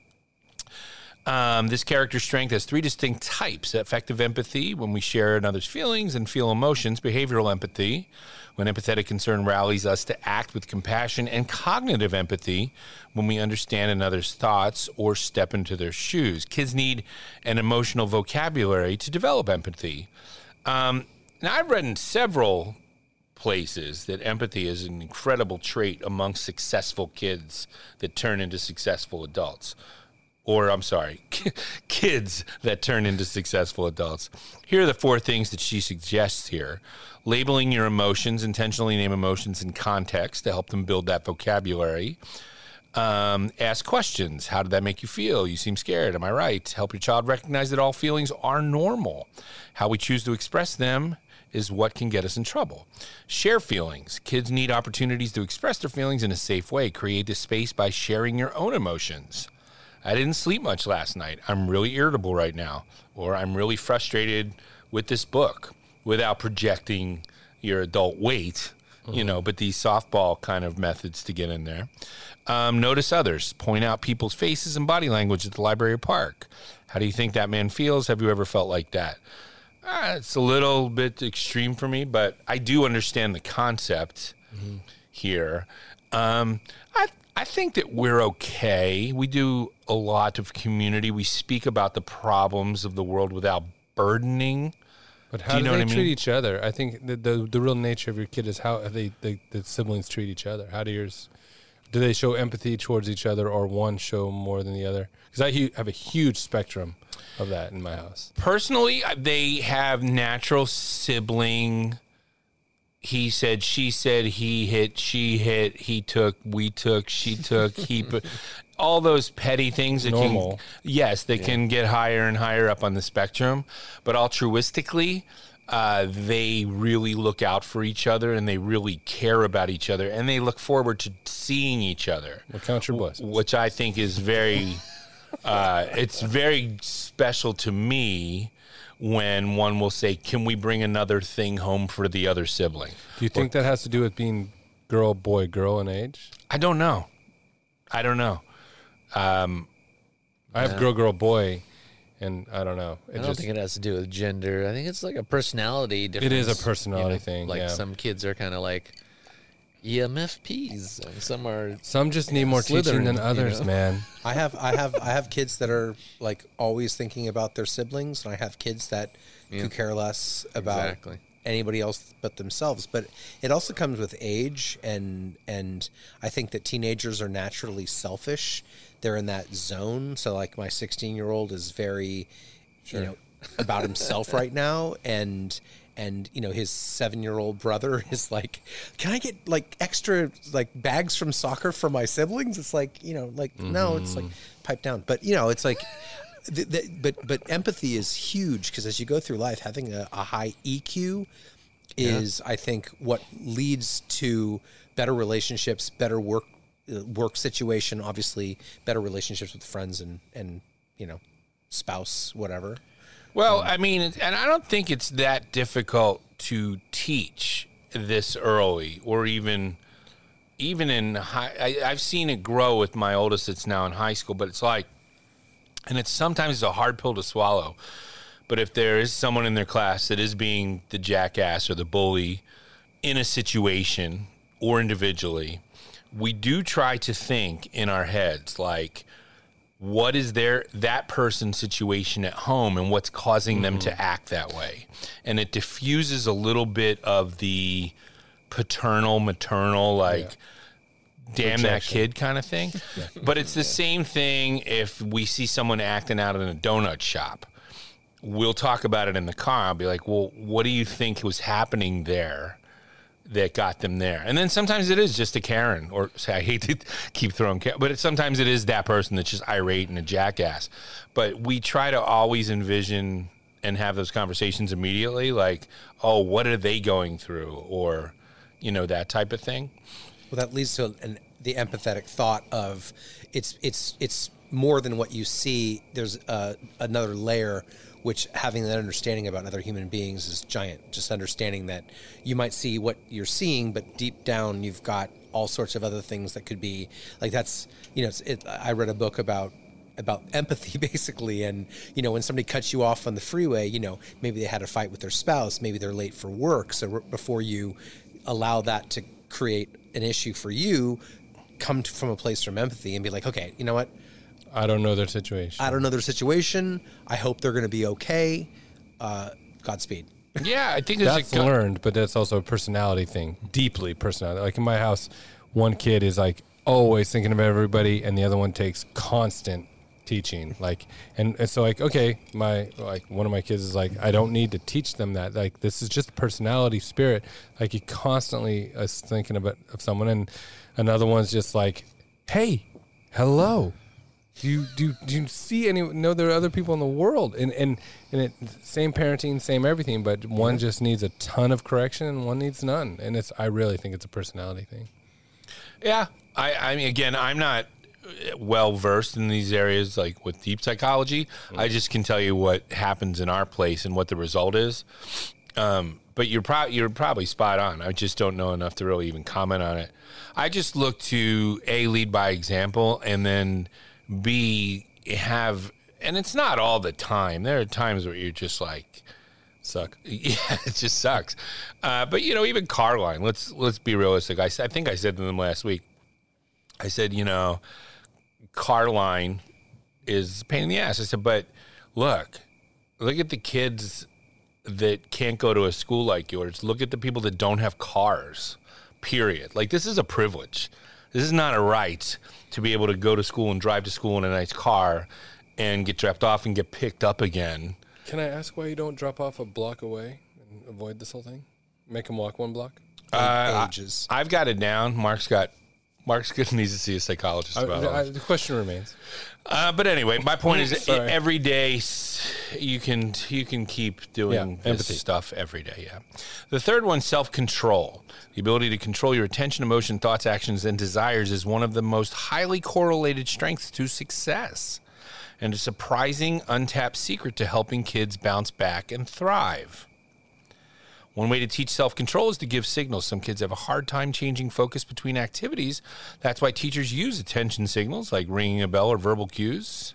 Um, this character strength has three distinct types: affective empathy, when we share another's feelings and feel emotions; behavioral empathy, when empathetic concern rallies us to act with compassion; and cognitive empathy, when we understand another's thoughts or step into their shoes. Kids need an emotional vocabulary to develop empathy. Um, now, I've read in several places that empathy is an incredible trait among successful kids that turn into successful adults. Or, I'm sorry, kids that turn into successful adults. Here are the four things that she suggests here. Labeling your emotions, intentionally name emotions in context to help them build that vocabulary. Um, ask questions. How did that make you feel? You seem scared. Am I right? Help your child recognize that all feelings are normal. How we choose to express them is what can get us in trouble. Share feelings. Kids need opportunities to express their feelings in a safe way. Create this space by sharing your own emotions. I didn't sleep much last night. I'm really irritable right now. Or I'm really frustrated with this book, without projecting your adult weight, you know, but these softball kind of methods to get in there. Um, notice others. Point out people's faces and body language at the library or park. How do you think that man feels? Have you ever felt like that? Uh, it's a little bit extreme for me, but I do understand the concept mm-hmm. here. Um, I I think that we're okay. We do a lot of community. We speak about the problems of the world without burdening. But how Do do, you know they what I treat mean? each other? I think the, the the real nature of your kid is how they, they the siblings treat each other. How do yours? Do they show empathy towards each other, or one show more than the other? Because I hu- have a huge spectrum of that in my house. Personally, they have natural sibling. He said, she said, he hit, she hit, he took, we took, she took, he put. All those petty things that Normal. can, yes, they can get higher and higher up on the spectrum. But altruistically, uh, they really look out for each other and they really care about each other and they look forward to seeing each other. Well, count your blessings. Which I think is very, uh, it's very special to me when one will say, can we bring another thing home for the other sibling? Do you think that has to do with being girl, boy, girl in age? I don't know. I don't know. Um, I have girl, girl, boy, and I don't know. It I don't just, think it has to do with gender. I think it's like a personality difference. It is a personality you know? thing, Like yeah. some kids are kind of like E M F Ps, and some are. some just need more teaching than Slytherin, you others, know? man. I have I have I have kids that are like always thinking about their siblings, and I have kids that Yeah. could care less about Exactly. anybody else but themselves. But it also comes with age, and and I think that teenagers are naturally selfish. They're in that zone. So like my sixteen year old is very, you know, about himself right now, and and you know his seven-year-old brother is like, can I get like extra like bags from soccer for my siblings? It's like, you know, like mm-hmm. no, it's like pipe down. But you know, it's like, the, the, but but empathy is huge, because as you go through life, having a, a high E Q is, yeah. I think, what leads to better relationships, better work uh, work situation, obviously better relationships with friends and and you know, spouse, whatever. Well, I mean, and I don't think it's that difficult to teach this early, or even even in high. I, I've seen it grow with my oldest that's now in high school, but it's like, and it's sometimes it's a hard pill to swallow. But if there is someone in their class that is being the jackass or the bully in a situation or individually, we do try to think in our heads, like, what is their that person's situation at home and what's causing mm-hmm. them to act that way? And it diffuses a little bit of the paternal, maternal, like, yeah. damn Rejection. That kid kind of thing. yeah. But it's the yeah. same thing if we see someone acting out in a donut shop. We'll talk about it in the car. I'll be like, well, what do you think was happening there that got them there? And then sometimes it is just a Karen, or say, I hate to keep throwing Karen, but it, sometimes it is that person that's just irate and a jackass. But we try to always envision and have those conversations immediately, like, oh, what are they going through? Or, you know, that type of thing. Well, that leads to an, the empathetic thought of it's, it's, it's more than what you see. There's uh, another layer, which having that understanding about other human beings is giant. Just understanding that you might see what you're seeing, but deep down you've got all sorts of other things that could be like, that's, you know, it's, it, I read a book about about empathy basically, and you know, when somebody cuts you off on the freeway, you know, maybe they had a fight with their spouse, maybe they're late for work, so before you allow that to create an issue for you, come to, from a place from empathy and be like, okay, you know what? I don't know their situation. I don't know their situation. I hope they're going to be okay. Uh, Godspeed. Yeah, I think that's a, learned, but that's also a personality thing. Deeply personality. Like in my house, one kid is like always thinking about everybody, and the other one takes constant teaching. Like, and, and so like, okay, my like one of my kids is like, I don't need to teach them that. Like, this is just personality, spirit. Like, he constantly is thinking about of someone, and another one's just like, hey, hello. Do you, do, you, do you see any, know there are other people in the world? And, and, and it, same parenting, same everything, but one just needs a ton of correction and one needs none. And it's, I really think it's a personality thing. Yeah. I, I mean, again, I'm not well versed in these areas, like with deep psychology. Mm-hmm. I just can tell you what happens in our place and what the result is. Um, but you're probably, you're probably spot on. I just don't know enough to really even comment on it. I just look to A, lead by example, and then B, have, and it's not all the time. There are times where you're just like, suck. Yeah, it just sucks. Uh, but you know, even Carline, let's let's be realistic. I, I think I said to them last week, I said, you know, Carline is a pain in the ass. I said, but look, look at the kids that can't go to a school like yours. Look at the people that don't have cars, period. Like, this is a privilege. This is not a right to be able to go to school and drive to school in a nice car and get dropped off and get picked up again. Can I ask why you don't drop off a block away and avoid this whole thing? Make them walk one block? Uh, Ages. I, I've got it down. Mark's got, Mark's good needs to see a psychologist about I, I, it. The question remains. Uh, but anyway, my point is, every day you can you can keep doing yeah, this empathy. stuff every day. Yeah. The third one, self-control. The ability to control your attention, emotion, thoughts, actions, and desires is one of the most highly correlated strengths to success, and a surprising untapped secret to helping kids bounce back and thrive. One way to teach self-control is to give signals. Some kids have a hard time changing focus between activities. That's why teachers use attention signals like ringing a bell or verbal cues.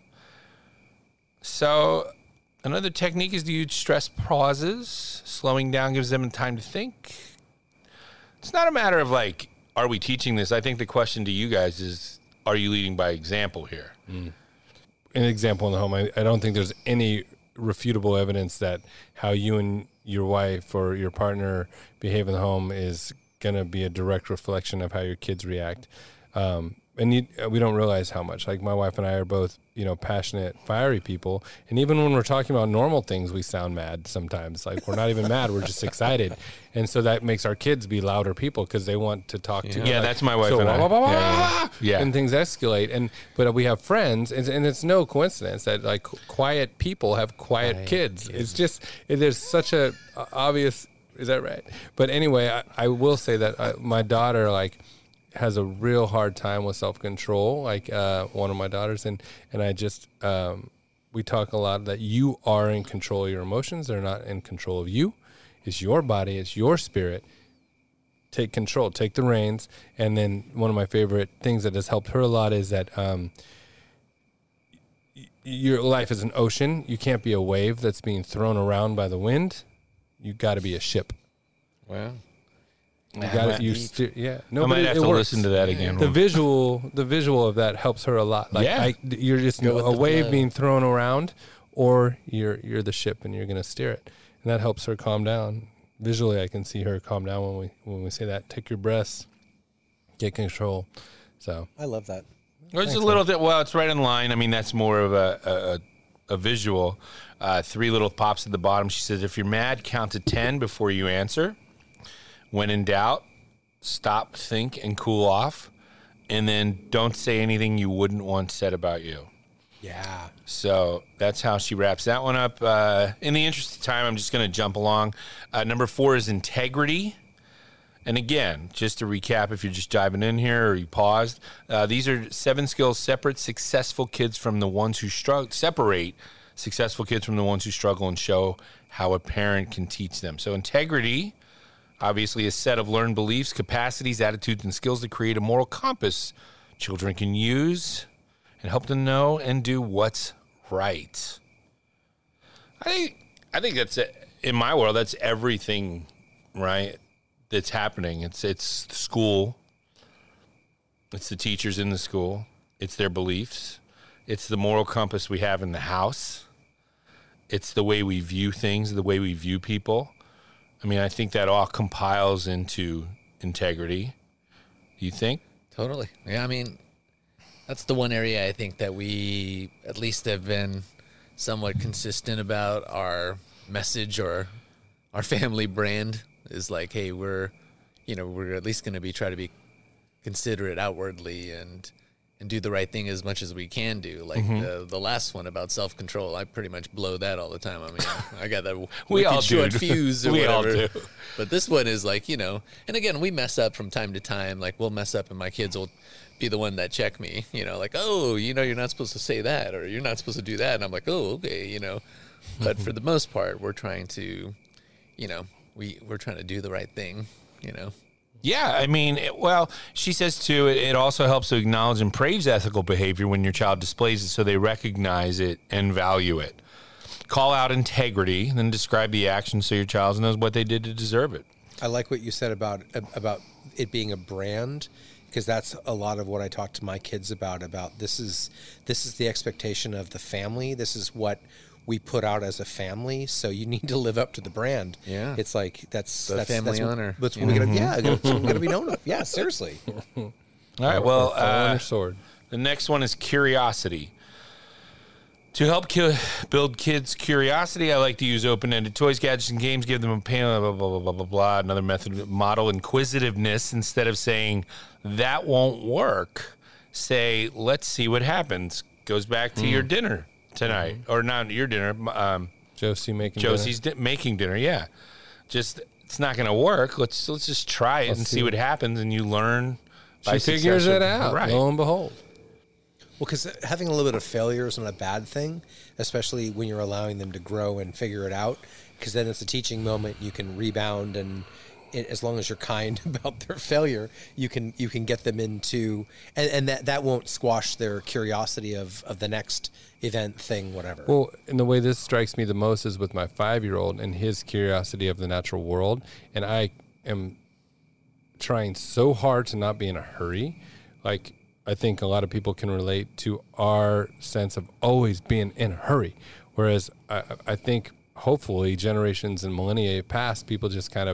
So another technique is to use stress pauses. Slowing down gives them time to think. It's not a matter of like, are we teaching this? I think the question to you guys is, are you leading by example here? Mm. An example in the home, I, I don't think there's any refutable evidence that how you and your wife or your partner behave in the home is going to be a direct reflection of how your kids react. Um, and you, we don't realize how much. Like my wife and I are both, you know, passionate, fiery people. And even when we're talking about normal things, we sound mad sometimes. Like we're not even mad. We're just excited. And so that makes our kids be louder people because they want to talk Yeah, to yeah like, that's my wife so and I. blah, blah, blah, Yeah, yeah, blah, yeah. And things escalate. And But we have friends, and, and it's no coincidence that like quiet people have quiet, Quiet kids. kids. It's just, it, there's such a uh, obvious, is that right? But anyway, I, I will say that I, my daughter, like, has a real hard time with self-control, like uh, one of my daughters. And, and I just, um, we talk a lot that you are in control of your emotions. They're not in control of you. It's your body. It's your spirit. Take control, take the reins. And then one of my favorite things that has helped her a lot is that um, y- your life is an ocean. You can't be a wave that's being thrown around by the wind. You got to be a ship. Wow. You got to, you steer, yeah. No, I but might it- have it to works. listen to that again. The visual, the visual of that helps her a lot. Like Yeah. I, you're just Go with a the wave flow. being thrown around, or you're you're the ship and you're going to steer it, and that helps her calm down. Visually, I can see her calm down when we when we say that. Take your breaths, get control. So I love that. It's a little bit, well, it's right in line. I mean, that's more of a, a, a visual. Uh, three little pops at the bottom. She says, if you're mad, count to ten before you answer. When in doubt, stop, think, and cool off. And then don't say anything you wouldn't want said about you. Yeah. So that's how she wraps that one up. Uh, in the interest of time, I'm just going to jump along. Uh, number four is integrity. And again, just to recap, if you're just diving in here or you paused, uh, these are seven skills separate successful kids from the ones who struggle. Separate successful kids from the ones who struggle and show how a parent can teach them. So integrity, obviously a set of learned beliefs, capacities, attitudes, and skills to create a moral compass children can use and help them know and do what's right. I think, I think that's it. In my world, that's everything, right? That's happening. It's it's school. It's the teachers in the school. It's their beliefs. It's the moral compass we have in the house. It's the way we view things, the way we view people. I mean, I think that all compiles into integrity. You think? Totally. Yeah, I mean, that's the one area I think that we at least have been somewhat consistent about. Our message or our family brand is like, hey, we're, you know, we're at least going to be try to be considerate outwardly and and do the right thing as much as we can do. Like Mm-hmm. the the last one about self control, I pretty much blow that all the time. I mean, I got that We wicked all do. short fuse or We all whatever. do. But this one is like, you know, and again, we mess up from time to time. Like we'll mess up and my kids will be the one that check me, you know, like, oh, you know, you're not supposed to say that, or you're not supposed to do that. And I'm like, oh, okay, you know, but for the most part, we're trying to, you know, we, we're trying to do the right thing, you know? Yeah, I mean, it, well, she says too, it, it also helps to acknowledge and praise ethical behavior when your child displays it so they recognize it and value it. Call out integrity, then describe the action so your child knows what they did to deserve it. I like what you said about about it being a brand, because that's a lot of what I talk to my kids about. About this is this is the expectation of the family. This is what we put out as a family. So you need to live up to the brand. Yeah. it's like that's The that's family that's what- honor. That's what we're gonna yeah, that's what we're gonna be known of. Yeah, seriously. All right, well, Or fall on uh, your sword. the next one is curiosity. To help ki- build kids' curiosity, I like to use open-ended toys, gadgets, and games. Give them a panel, blah, blah, blah, blah, blah, blah. Another method, model inquisitiveness. Instead of saying, that won't work, say, let's see what happens. Goes back to your dinner tonight. Or not your dinner, um, Josie making Josie's di- making dinner, yeah. Just, it's not going to work. Let's let's just try it Let's and see see what- what happens, and you learn by She figures success it of- out. Right. Lo and behold. Well, because having a little bit of failure is not a bad thing, especially when you're allowing them to grow and figure it out. Because then it's a teaching moment. You can rebound, and it, as long as you're kind about their failure, you can you can get them into, and, and that that won't squash their curiosity of, of the next event, thing, whatever. Well, and the way this strikes me the most is with my five-year-old and his curiosity of the natural world. And I am trying so hard to not be in a hurry. Like, I think a lot of people can relate to our sense of always being in a hurry. Whereas I, I think hopefully generations and millennia past, people just kind of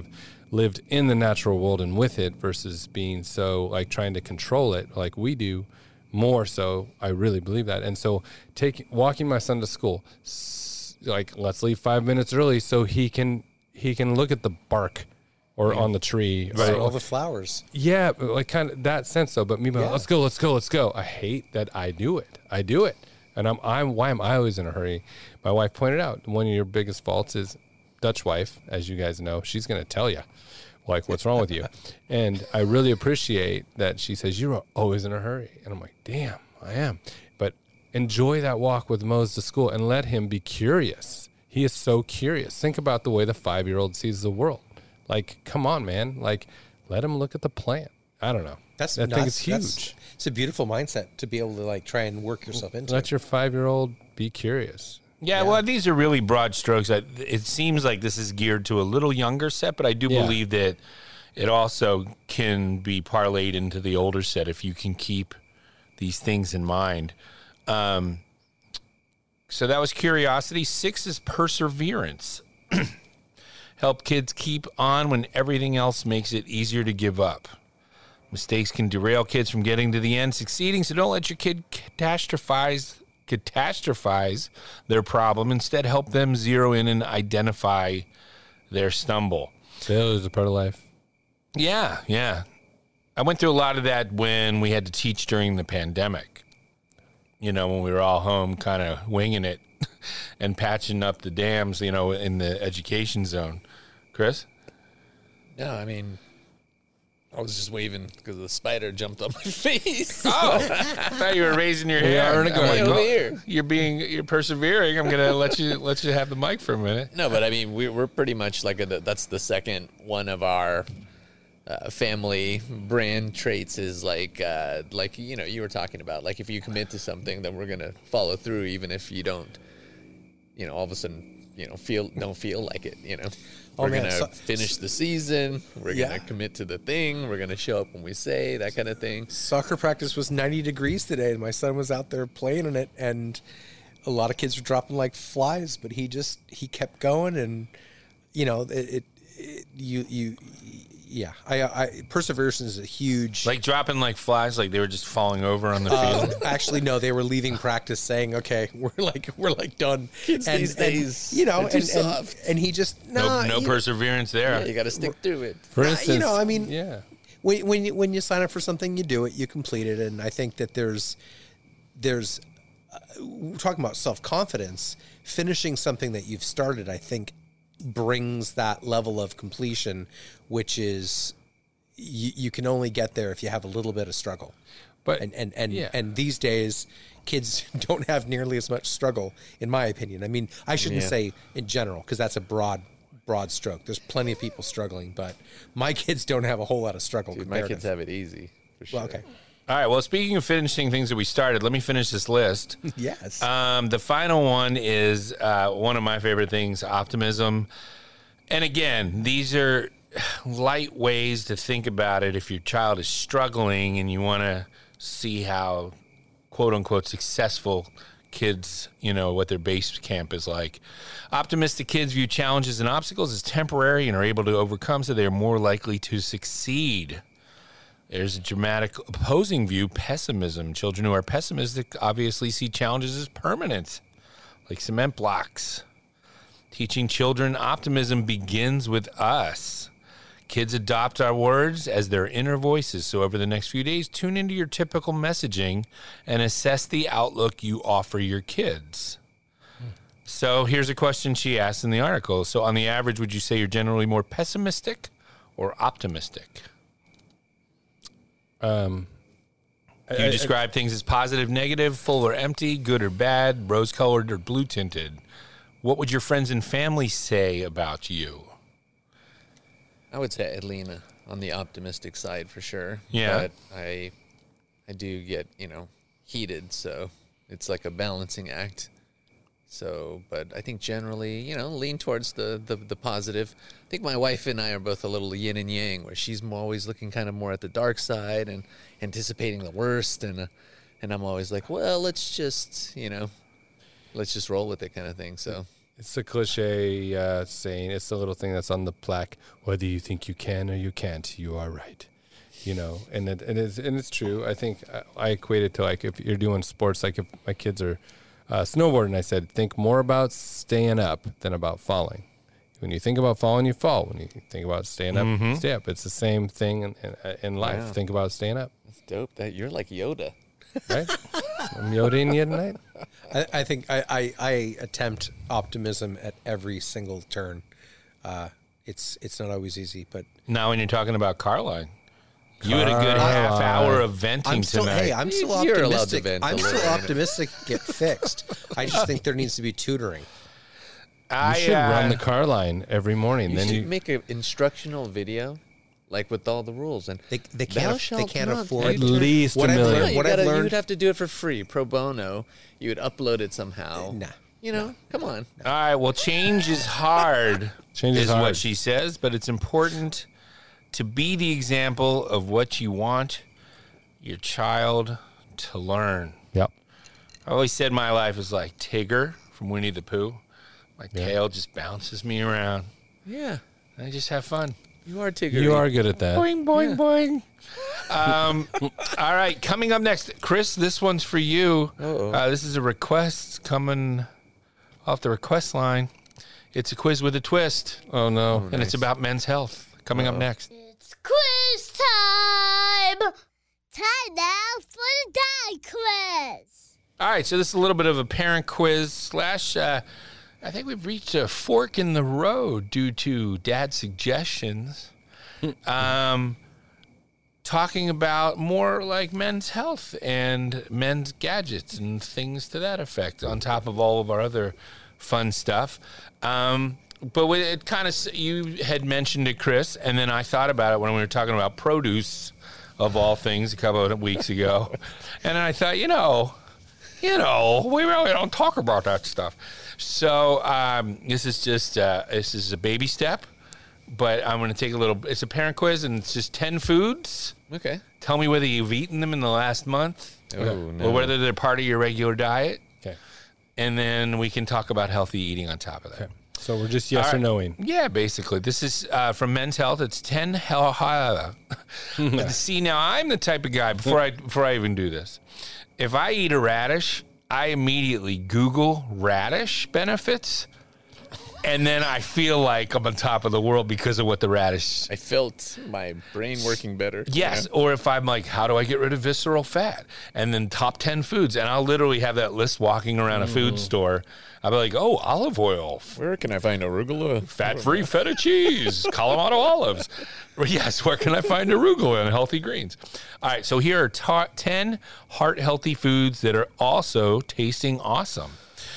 lived in the natural world and with it versus being so like trying to control it like we do more so. I really believe that. And so taking walking my son to school, s- like let's leave five minutes early so he can he can look at the bark or on the tree. Right. Or, All the flowers. yeah, like kind of that sense though. But me, being like, Yeah. let's go, let's go, let's go. I hate that I do it. I do it. And I'm, I'm, why am I always in a hurry? My wife pointed out one of your biggest faults is Dutch wife, as you guys know, she's going to tell you, like, what's wrong with you? And I really appreciate that she says, you're always in a hurry. And I'm like, damn, I am. But enjoy that walk with Mose to school and let him be curious. He is so curious. Think about the way the five-year-old sees the world. Like, come on, man. Like, let him look at the plant. I don't know. That's I no, think it's that's- huge. that's- It's a beautiful mindset to be able to like try and work yourself into. Let your five-year-old be curious. Yeah, well, these are really broad strokes. I- It seems like this is geared to a little younger set, but I do Yeah. believe that it also can be parlayed into the older set if you can keep these things in mind. Um, so that was curiosity. Six is perseverance. Help kids keep on when everything else makes it easier to give up. Mistakes can derail kids from getting to the end, succeeding, so don't let your kid catastrophize catastrophize their problem. Instead, help them zero in and identify their stumble. Failure is a part of life. Yeah, yeah. I went through a lot of that when we had to teach during the pandemic. You know, when we were all home kind of winging it and patching up the dams, you know, in the education zone. Chris? No, I mean, I was just waving because the spider jumped on my face. Oh, I thought you were raising your We hand. are in a I'm garden. like, Over oh, here. You're being, you're persevering. I'm gonna let you let you have the mic for a minute. No, but I mean, we, we're pretty much like a, that's the second one of our uh, family brand traits is like, uh, like, you know, you were talking about, like, if you commit to something, then we're going to follow through, even if you don't, you know, all of a sudden, you know, feel, don't feel like it, you know. Oh, We're man, going to so- finish the season. We're Yeah. going to commit to the thing. We're going to show up when we say, that kind of thing. Soccer practice was ninety degrees today, and my son was out there playing in it, and a lot of kids were dropping like flies, but he just he kept going, and you know it. it, it you you yeah. I, I perseverance is a huge. Like dropping like flies, like they were just falling over on the Uh, field. actually, no. They were leaving practice, saying, "Okay, we're like we're like done." Kids these days, you know, they're too and, and soft. and he just No, nah, no you- perseverance there. Yeah, you got to stick through it. For Nah, you instance, know, I mean- yeah. when when you when you sign up for something, you do it, you complete it, and I think that there's there's uh, we're talking about self confidence. Finishing something that you've started, I think, brings that level of completion, which is you, you can only get there if you have a little bit of struggle. But And and and, yeah. and these days, kids don't have nearly as much struggle, in my opinion. I mean, I shouldn't Yeah. say in general because that's a broad broad stroke. There's plenty of people struggling, but my kids don't have a whole lot of struggle. Dude, my kids comparative. have it easy, for sure. Well, okay. All right. Well, speaking of finishing things that we started, let me finish this list. Yes. Um, the final one is uh, one of my favorite things, optimism. And again, these are light ways to think about it if your child is struggling and you want to see how, quote unquote, successful kids, you know, what their base camp is like. Optimistic kids view challenges and obstacles as temporary and are able to overcome, so they are more likely to succeed. There's a dramatic opposing view, pessimism. Children who are pessimistic obviously see challenges as permanent, like cement blocks. Teaching children optimism begins with us. Kids adopt our words as their inner voices. So over the next few days, tune into your typical messaging and assess the outlook you offer your kids. So here's a question she asked in the article. So on the average, would you say you're generally more pessimistic or optimistic? Um, Do you describe things as positive, negative, full or empty, good or bad, rose-colored or blue-tinted? What would your friends and family say about you? I would say Adelina on the optimistic side for sure. Yeah. But I I do get, you know, heated, so it's like a balancing act. So, but I think generally, you know, lean towards the, the, the positive. I think my wife and I are both a little yin and yang, where she's more always looking kind of more at the dark side and anticipating the worst. And, uh, and I'm always like, well, let's just, you know, let's just roll with it kind of thing. So It's a cliche uh, saying. It's the little thing that's on the plaque. Whether you think you can or you can't, you are right. You know, and it, it is, and it's true. I think I, I equate it to like if you're doing sports, like if my kids are uh, snowboarding, I said, think more about staying up than about falling. When you think about falling, you fall. When you think about staying up, Mm-hmm. stay up. It's the same thing in, in, in life. Wow. Think about staying up, That's dope. That you're like Yoda. right? I'm Yodaing you tonight. I, I think I, I, I attempt optimism at every single turn. Uh, it's it's not always easy, but Now, when you're talking about Carline, you had a good half hour of venting I'm still tonight. hey, I'm still You're allowed to optimistic. vent a I'm little, still you know. optimistic. Get fixed. I just think there needs to be tutoring. I You should uh, run the car line every morning. You then should you make an instructional video, like with all the rules. And They they Thou can't they shalt can't not afford at take least What a I've million. learned- you, what gotta, I've you learned- would have to do it for free, pro bono. You would upload it somehow. Nah. You know, come on. All right. Well, change is hard. Change is is hard. what she says, but it's important to be the example of what you want your child to learn. Yep. I always said my life is like Tigger from Winnie the Pooh. My tail just bounces me around. Yeah, I just have fun. you are Tigger. You are good at that. Boing, boing, boing. Um, all right, coming up next, Chris, this one's for you. Uh-oh. Uh, this is a request coming off the request line. It's a quiz with a twist, Oh no. and it's about men's health. Coming up next. It's quiz time! Time now for the dad quiz! All right, so this is a little bit of a parent quiz slash. Uh, I think we've reached a fork in the road due to dad suggestions. um, talking about more like men's health and men's gadgets and things to that effect, on top of all of our other fun stuff. Um, but with it kind of, you had mentioned it, Chris, and then I thought about it when we were talking about produce, of all things, a couple of weeks ago, and I thought, you know. You know, we really don't talk about that stuff. So um, this is just uh, this is a baby step, but I'm going to take a little. It's a parent quiz, and it's just ten foods. Okay. Tell me whether you've eaten them in the last month, Oh, no. or whether they're part of your regular diet, Okay. and then we can talk about healthy eating on top of that. Okay. So we're just yes All or right. knowing. Yeah, basically. This is uh, from Men's Health. It's ten hell. See, now I'm the type of guy. Before I before I even do this, if I eat a radish, I immediately Google radish benefits, and then I feel like I'm on top of the world because of what the radish. I felt my brain working better. Yes, or if I'm like, how do I get rid of visceral fat? And then top ten foods, and I'll literally have that list walking around a food store. I'll be like, oh, olive oil, Where can I find arugula? fat-free feta cheese, Colorado olives. Yes, where can I find arugula and healthy greens? All right, so here are ta- ten heart-healthy foods that are also tasting awesome.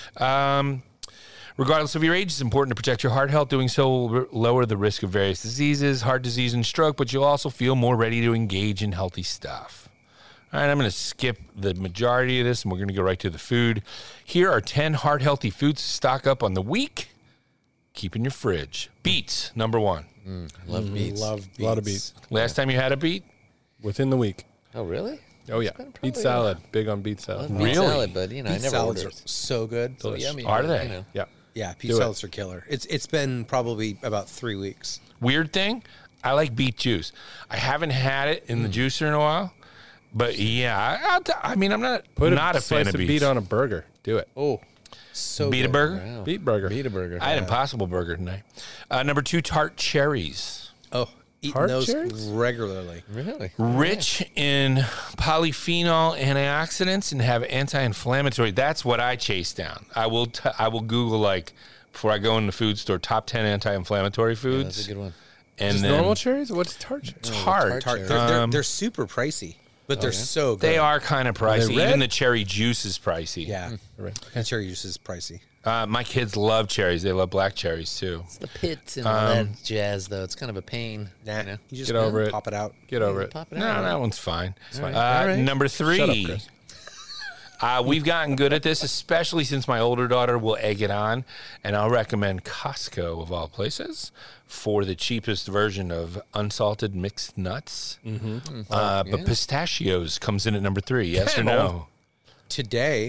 Um, regardless of your age, it's important to protect your heart health. Doing so will r- lower the risk of various diseases, heart disease, and stroke, but you'll also feel more ready to engage in healthy stuff. All right, I'm going to skip the majority of this, and we're going to go right to the food. Here are ten heart-healthy foods to stock up on the week. Keep in your fridge. Beets, number one. Love beets. Love beets. A lot of beets. Last time you had a beet? Within the week. Oh, really? Oh yeah. probably Beet salad. Big on beet salad. Beet Really? salad, but you know, I Beet never salads ordered. are so good. So yummy. Are but, they? You know. Yeah. Yeah, beet Do it. salads are killer. It's it's been probably about three weeks. Weird thing, I like beet juice. I haven't had it in the juicer in a while, but yeah, I, I'll t- I mean, I'm not Put not a, a fan slice of of beets. beet on a burger. Do it. Oh, so Beet a good. burger? Wow. Beet burger. Beet a burger. I had Impossible Burger tonight. Uh, number two, tart cherries. Oh, eating Tart those cherries? regularly. Really? Rich in polyphenol antioxidants and have anti-inflammatory. That's what I chase down. I will t- I will Google, like, before I go in the food store, top ten anti-inflammatory foods. That's a good one. And Just then normal cherries? What's tart cherries? tart. Tart. They're, they're, Um, they're super pricey, but they're yeah? so good. They are kind of pricey. they red? Even the cherry juice is pricey. Yeah. And cherry juice is pricey. Uh, my kids love cherries. They love black cherries too. It's the pits and all that jazz, though. It's kind of a pain. Nah, You know? you just Get over it. pop it out. Get over it. Pop it No, out. that one's fine. right. Uh, All right. Number three. Shut up, Chris. Uh, we've gotten good at this, especially since my older daughter will egg it on, and I'll recommend Costco of all places for the cheapest version of unsalted mixed nuts. Mm-hmm. Uh, But pistachios comes in at number three. Yes or no? Today,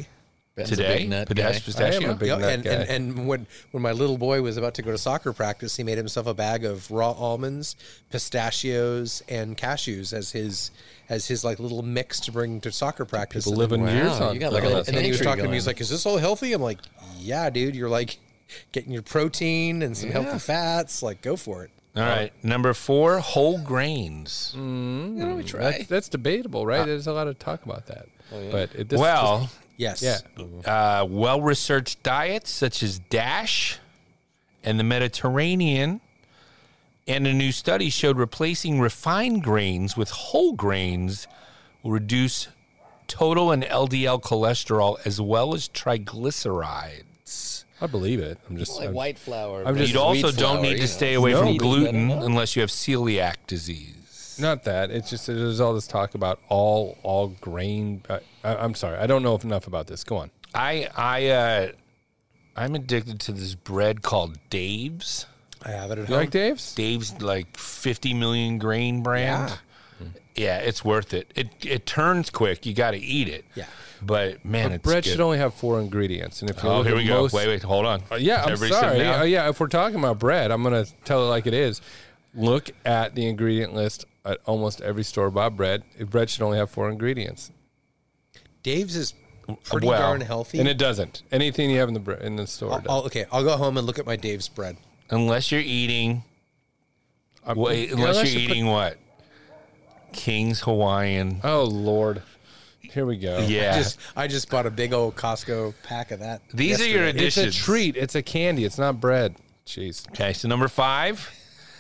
Ben's a today. big nut Pistach- guy. I am Pistachio. a big Yeah, nut and, guy. and, and when when my little boy was about to go to soccer practice, he made himself a bag of raw almonds, pistachios, and cashews as his as his like little mix to bring to soccer practice. People And living then- years Wow, on you got for like a all little that. And then he was pantry talking to me. He's going. like, "Is this all healthy?" I'm like, "Yeah, dude. You're like getting your protein and some healthy fats. Like, go for it." All right. Number four, whole grains. You know, we try. That's, that's debatable, right? There's a lot of talk about that. But it, this, Well, Yes. Yeah. uh, well-researched diets such as DASH and the Mediterranean, and a new study showed replacing refined grains with whole grains will reduce total and L D L cholesterol as well as triglycerides. I believe it. I'm just like I'm- white flour. I'm just- You also wheat don't flour, need you to know. stay away No. from Eat it gluten better, no? unless you have celiac disease. Not that. It's just that there's all this talk about all all grain. I, I, I'm sorry. I don't know enough about this. Go on. I I uh, I'm addicted to this bread called Dave's. I have it at You home. like Dave's? Dave's like fifty million grain brand. Yeah, it's worth it. It it turns quick. You got to eat it. Yeah. But man, But it's bread good. should only have four ingredients. And if you Oh, look here at we go. most- Wait, wait, hold on. Uh, yeah, I'm Everybody sit sorry. down. Uh, yeah, if we're talking about bread, I'm going to tell it like it is. Look at the ingredient list at almost every store-bought bread. Bread should only have four ingredients, Dave's is pretty Well, darn healthy. and it doesn't. Anything you have in the bre- in the store. I'll, does. I'll, okay, I'll go home and look at my Dave's bread. Unless you're eating, wait, you know, unless I you're should put- eating what? King's Hawaiian. Oh Lord, here we go. Yeah. I just I just bought a big old Costco pack of that. These are your yesterday. It's a additions. treat. It's a candy. It's not bread. Jeez. Okay, so number five,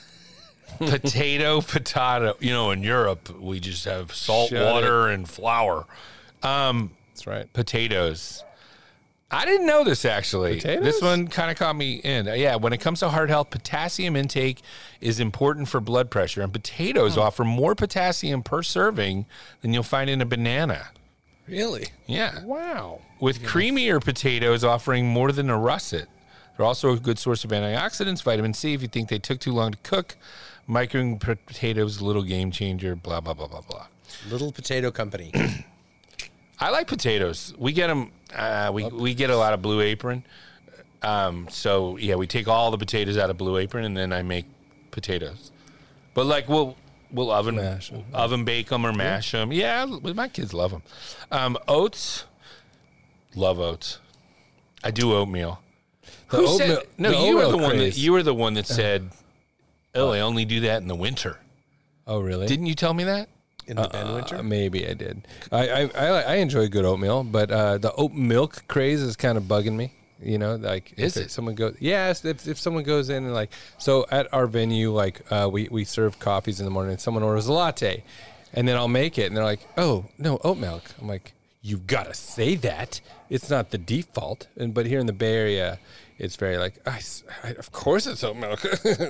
potato, potato. You know, in Europe, we just have salt Shut water and flour. Um, That's right. potatoes. I didn't know this actually. Potatoes? This one kind of caught me in. Uh, Yeah, when it comes to heart health, potassium intake is important for blood pressure, and potatoes offer more potassium per serving than you'll find in a banana. Really? Yeah. Wow. With creamier potatoes offering more than a russet. They're also a good source of antioxidants, vitamin C if you think they took too long to cook. Microwaving potatoes, little game changer, blah, blah, blah, blah, blah. Little Potato Company. I like potatoes. We get them. Uh, we we get a lot of Blue Apron. Um, so yeah, we take all the potatoes out of Blue Apron, and then I make potatoes. But like we'll we'll oven Mash 'em. oven bake them or mash them. Yeah, my kids love them. Um, oats, love oats. I do oatmeal. The Who oatmeal- said, no, the you were the oatmeal one that craze. you were the one that said, "Oh, I only do that in the winter." Oh really? Didn't you tell me that? In the Ben Winter. Uh, maybe I did. I, I I I enjoy good oatmeal, but uh, the oat milk craze is kind of bugging me. You know, like Is if it? someone goes, yes, if, if someone goes in and like, so at our venue, like uh, we we serve coffees in the morning, and someone orders a latte, and then I'll make it, and they're like, oh no, oat milk. I'm like, you've got to say that. It's not the default. And but here in the Bay Area, it's very like, I, s- I- of course it's oat milk.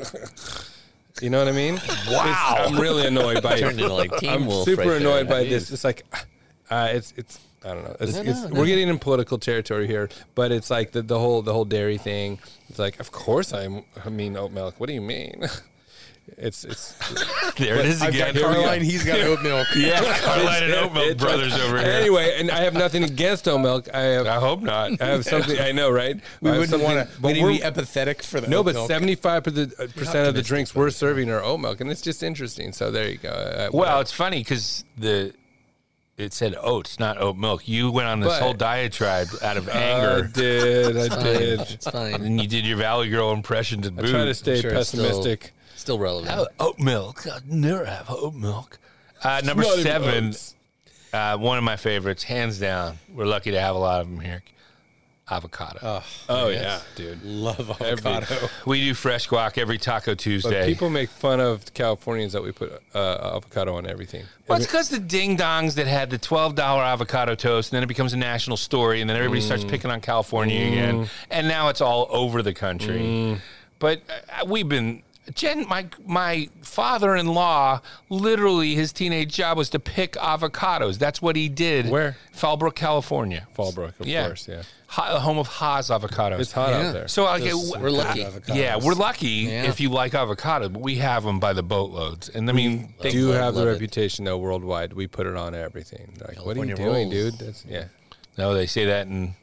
You know what I mean? Wow. I'm really annoyed by Turned it. into like Teen I'm Wolf super right there. annoyed by Jeez. this. It's like, uh, it's it's I don't know. It's, No, it's, no, we're getting in political territory here, but it's like the, the whole the whole dairy thing. It's like, of course I'm, I mean oat milk. What do you mean? It's it's There it is I've again. got Caroline. He's got oat milk. Yeah, Carline and Oat Milk brothers over here. anyway, and I have nothing against oat milk. I have I hope not. I have something. I know, right? We I have wouldn't something- want to. but We we're- need to be empathetic for the No, oat but milk. seventy-five percent of the drinks we're serving are oat milk, and it's just interesting. So there you go. Uh, Well, it's funny because the it said oats, not oat milk. You went on this But- whole diatribe out of I anger, did. I Fine. did. It's fine. and you did your Valley Girl impression to I boot. try to stay sure it's still- pessimistic. Still relevant. Oh, oat milk. I'd never have oat milk. Uh, number Not even seven, oats. uh, one of my favorites, hands down. We're lucky to have a lot of them here. Avocado. Oh yeah, dude. Love avocado. We do fresh guac every Taco But Tuesday. people make fun of Californians that we put uh, avocado on everything. Well, it's because the ding dongs that had the twelve dollar avocado toast, and then it becomes a national story, and then everybody starts picking on California again, and now it's all over the country. But uh, we've been. Jen, my my father-in-law, literally, his teenage job was to pick avocados. That's what he did. Where? Fallbrook, California. Fallbrook, of yeah. course, yeah. Ha- home of Haas avocados. It's hot Yeah. out there. So like, Those- it- we're lucky. Avocados. yeah, we're lucky Yeah. if you like avocado, but we have them by the boatloads. And I mean, We they, do love- have the love it. reputation though worldwide. We put it on everything. Like, what are you California doing, rolls. dude? That's, yeah. no, they say that in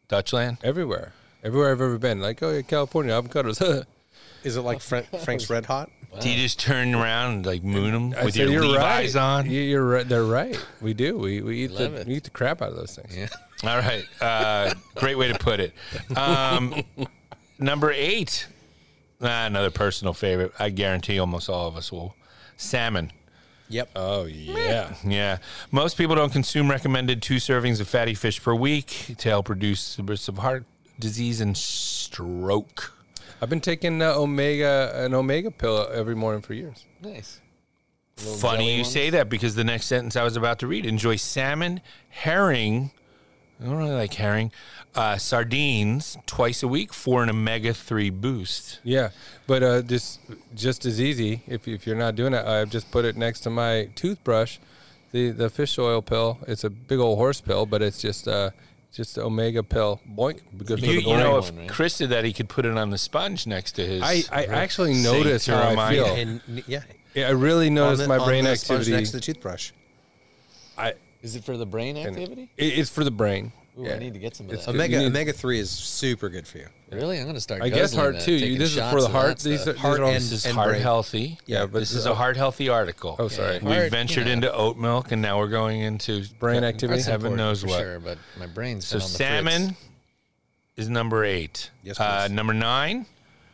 Dutchland? Everywhere. Everywhere I've ever been. Like, oh, yeah, California, avocados. Is it like Fra- Frank's Red Hot? Do you just turn around and like moon them I with said, your you're Levi's right. on? You- You're right. They're right. We do. We we eat the Love it. we eat the crap out of those things. Yeah. All right. Uh, great way to put it. Um, number eight. Ah, another personal favorite. I guarantee almost all of us will. Salmon. Yep. Oh yeah. Yeah. Most people don't consume recommended two servings of fatty fish per week to help reduce the risk of heart disease and stroke. I've been taking uh, omega an omega pill every morning for years. Nice. Little Funny jelly you ones. say that because the next sentence I was about to read, enjoy salmon, herring, I don't really like herring, uh, sardines twice a week for an omega three boost. Yeah, but uh, just just as easy. If if you're not doing it, I've just put it next to my toothbrush, the the fish oil pill. It's a big old horse pill, but it's just uh just an omega pill. Boink, good for You, the you know, brain. if one, right? Chris did that, he could put it on the sponge next to his. I, I actually See, notice to how I remind feel. you. And yeah, Yeah, I really on notice the- my on brain the sponge activity. next to the toothbrush. I Is it for the brain activity? it, it's for the brain. Ooh, Yeah. I need to get some of It's that. good. Omega You need- omega three is super good for you. Really? I'm going to start I guess guzzling heart that, too. You, taking this is shots for the of heart. that These are, stuff. these Heart are all, and- This is and heart brain. healthy. Yeah, but this is uh, a heart healthy article. Oh, sorry. We've Heart, ventured you know. into oat milk, and now we're going into Brain activity? That's Heaven important knows for what. Sure, but my brain's So been on the salmon fritz. is number eight. Yes, uh, please. number nine.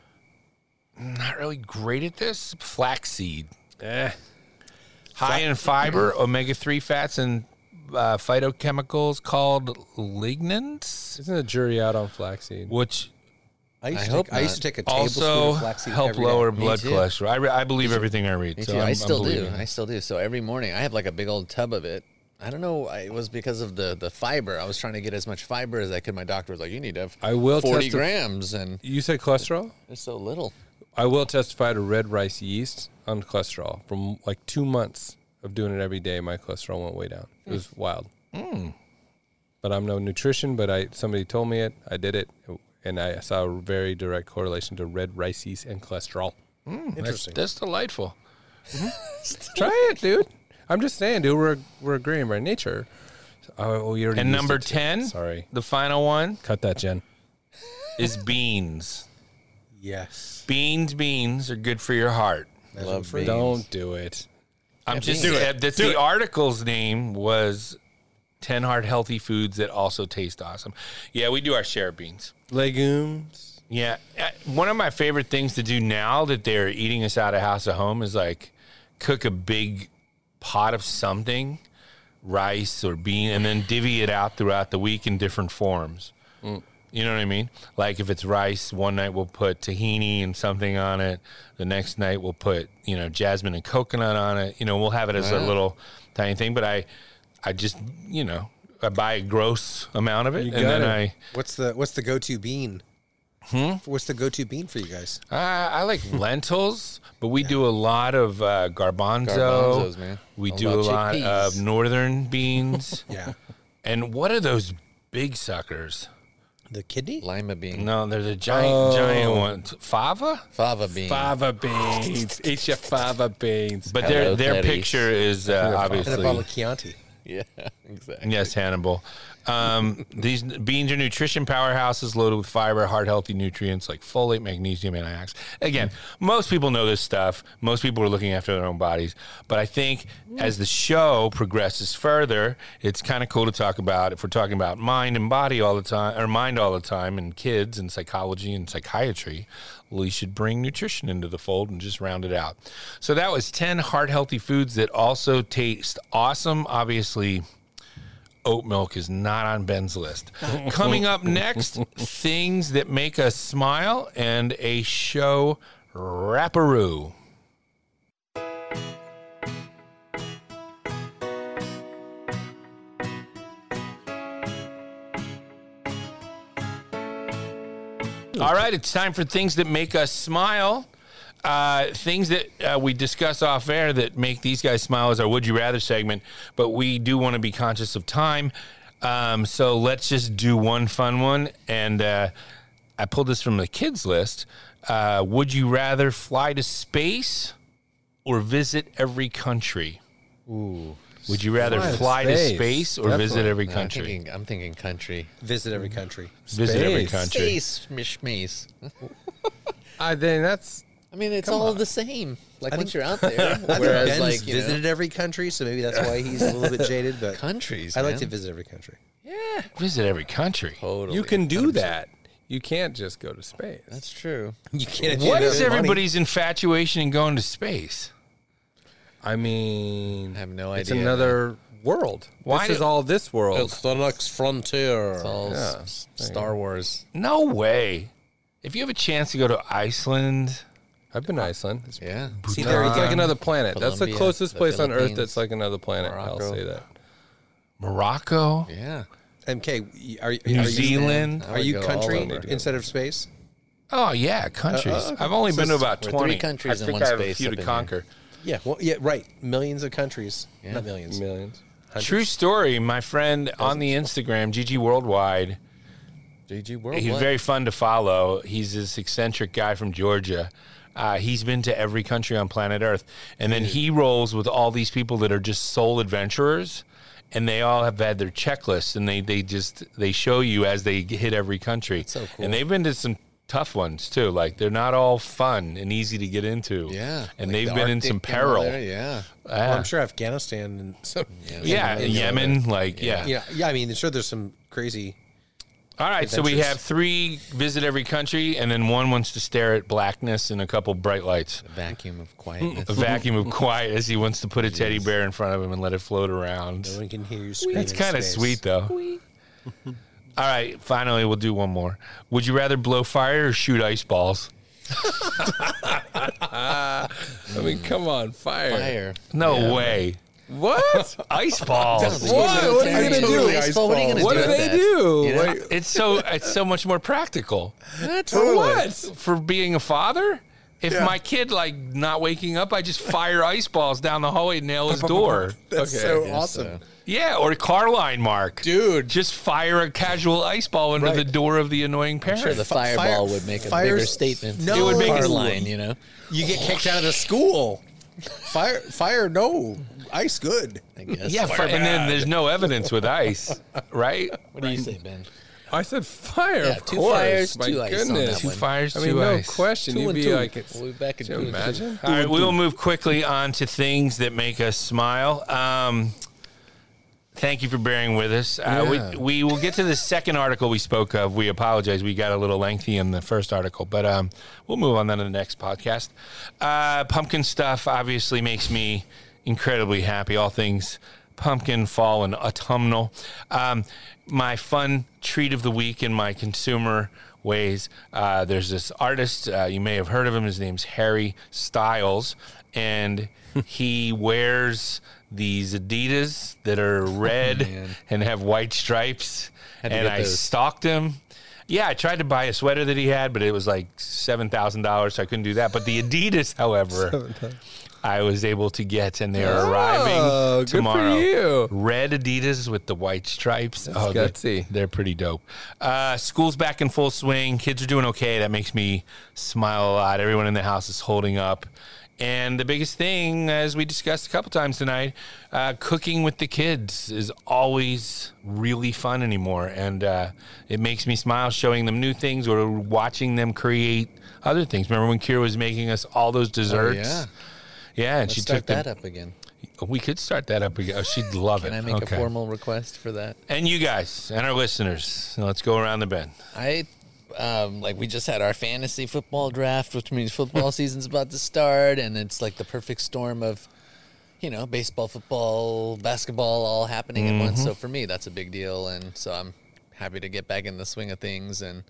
Not really great at this. Flaxseed. eh. High in fiber, omega three fats, and uh, phytochemicals called lignans, Isn't the jury out on flaxseed? which I used, I to, hope take, I used to not. take a tablespoon also of flaxseed help every day. lower Me blood too. cholesterol. I, re- I believe everything I read. Me so too. I'm, I I'm still do. believing. I still do. So every morning I have like a big old tub of it. I don't know. I, it was because of the, the fiber. I was trying to get as much fiber as I could. My doctor was like, "You need to have I will forty testif- grams," and You said cholesterol? there's so little. I will testify to red rice yeast on cholesterol. From like two months of doing it every day, my cholesterol went way down. It was wild. But I'm no nutrition, but I somebody told me it. I did it, and I saw a very direct correlation to red rice yeast and cholesterol. That's, Interesting. that's delightful. Try it, dude. I'm just saying, dude. We're we're agreeing by nature. Oh, we already And used number it too. ten, Sorry, the final one, cut that, Jen. is beans. Yes. Beans, beans are good for your heart. Love free. beans. Don't do it. I'm just beans. uh, that's the article's name was ten heart healthy foods that also taste awesome. Yeah, we do our share of beans. Legumes. Yeah, uh, one of my favorite things to do now that they're eating us out of house at home is like cook a big pot of something, rice or bean, and then divvy it out throughout the week in different forms. You know what I mean? Like if it's rice, one night we'll put tahini and something on it. The next night we'll put, you know, jasmine and coconut on it. You know, we'll have it as a Wow. little tiny thing. But I, I just, you know, I buy a gross amount of it, You and got then it. I, What's the what's the go to bean? Hmm? What's the go to bean for you guys? uh, I like lentils, but we do a lot of uh, garbanzo. Garbanzos, man. We All do a about lot chickpeas. of northern beans. Yeah. And what are those big suckers? The kidney? Lima bean, No, they're the giant, Oh. giant ones. Fava? fava bean. Fava beans. Eat your fava beans. But Hello, their their Clarice. picture is uh, And a obviously bottle of Chianti. Yeah, exactly. yes, Hannibal. Um, these beans are nutrition powerhouses loaded with fiber, heart healthy nutrients like folate, magnesium, and antioxidants. Again, most people know this stuff. Most people are looking after their own bodies. But I think as the show progresses further, it's kind of cool to talk about. If we're talking about mind and body all the time, or mind all the time, and kids and psychology and psychiatry, we should bring nutrition into the fold and just round it out. So that was ten heart healthy foods that also taste awesome. Obviously, oat milk is not on Ben's list. Coming up next, things that make us smile and a show wrapperoo. All right, it's time for things that make us smile. Uh, things that uh, we discuss off air that make these guys smile is our Would You Rather segment, but we do want to be conscious of time. Um, so let's just do one fun one. And uh, I pulled this from the kids list. Uh, would you rather fly to space or visit every country? Ooh. Would you rather Fly to fly to space. space or Definitely. visit every No, I'm country? thinking, I'm thinking country. Visit every country. Visit every Space. country. Space, mish, mace. I then that's I mean, it's all the same. Like I once think- you're out there. I think Whereas, Ben's like, you know, visited every country, so maybe that's why he's a little bit jaded. But countries. I like man. to visit every country. Yeah, Visit every country. totally. you can do that. You can't just go to space. That's true. You can't. What you is have money. everybody's infatuation in going to space? I mean, I have no it's idea. another world. Why this is do- all this world. It's the next frontier. It's all Yeah. s- Star Wars. No way. If you have a chance to go to Iceland, I've been to Iceland. It's, Yeah. See, it's there you like go. another planet. That's the Colombia, closest the place on Earth Philippines, that's like another planet. I'll Morocco. say that. Morocco, Yeah. M K, are, are New you, Zealand. I Are would you go all country over. instead of space? Oh yeah, countries. Uh, uh, I've only so been to it's- about we're twenty. three countries I in think one I have a space few up to in conquer. Yeah. Well, yeah. Right. Millions of countries. Yeah. Not millions. Millions. Hundreds. True story. My friend on the Instagram, G G Worldwide. G G World. He's very fun to follow. He's this eccentric guy from Georgia. Uh, he's been to every country on planet Earth. And then he rolls with all these people that are just soul adventurers. And they all have had their checklists. And they, they just, they show you as they hit every country. so cool. And they've been to some tough ones too. Like they're not all fun and easy to get into. Yeah. And like they've the been in Arctic some and all peril. there, Yeah. Well, Uh, I'm sure Afghanistan and some. yeah, in- in- Yemen, like, yeah. Yeah. Yeah. I mean, I'm sure there's some crazy. All right, so we adventures. have three visit every country, and then one wants to stare at blackness and a couple bright lights. A vacuum of quietness. A vacuum of quiet as he wants to put a teddy bear in front of him and let it float around. No one can hear you scream. That's in kind of space. sweet, though. All right, finally, we'll do one more. Would you rather blow fire or shoot ice balls? I mean, come on, fire. Fire. No way. What? Ice balls. What? What are you gonna do? Ice ball, what are you gonna What do do with they that? do? You know? What- It's so it's so much more practical. For what? For being a father? If my kid like not waking up, I just fire ice balls down the hallway and nail his door. That's Okay, so I guess awesome. so. Yeah, or car line mark. Dude. Just fire a casual ice ball into Right. the door of the annoying parent. Sure, the Fi- fireball fire- would make a fires- bigger statement. No. it would make Car a line. line, you know. You get kicked out of the school. Fire, fire, no. Ice, good. I guess. yeah, fi- and then there's no evidence with ice, right? What do you say, Ben? I said fire. Yeah, of two course. fires, My two ice on goodness. that Two one. fires, I two mean, no ice. question. Two You'd and be two. like, it's, We'll be back in can two you and two. imagine? All right, we will move quickly on to things that make us smile. Um, thank you for bearing with us. Uh, Yeah. we, we will get to the second article we spoke of. We apologize. We got a little lengthy in the first article, but um, we'll move on then to the next podcast. Uh, pumpkin stuff obviously makes me incredibly happy. All things pumpkin, fall, and autumnal. Um, my fun treat of the week in my consumer ways. Uh, there's this artist, uh, you may have heard of him. His name's Harry Styles, and he wears these Adidas that are red and have white stripes. Had to And get I those. stalked him. Yeah, I tried to buy a sweater that he had, but it was like seven thousand dollars, so I couldn't do that. But the Adidas, however, I was able to get, and they're Oh, arriving good for tomorrow. you. Red Adidas with the white stripes. Oh, they're, gutsy. they're pretty dope. Uh, school's back in full swing. Kids are doing okay. That makes me smile a lot. Everyone in the house is holding up. And the biggest thing, as we discussed a couple times tonight, uh, cooking with the kids is always really fun anymore. And uh, it makes me smile showing them new things or watching them create other things. Remember when Kira was making us all those desserts? yeah. Yeah, and Let's she start took them. that up again. We could start that up again. Oh, she'd love Can it. I make Okay. a formal request for that? And you guys and our listeners, let's go around the bend. I um, like we just had our fantasy football draft, which means football season's about to start, and it's like the perfect storm of, you know, baseball, football, basketball, all happening at once. So for me, that's a big deal, and so I'm happy to get back in the swing of things. And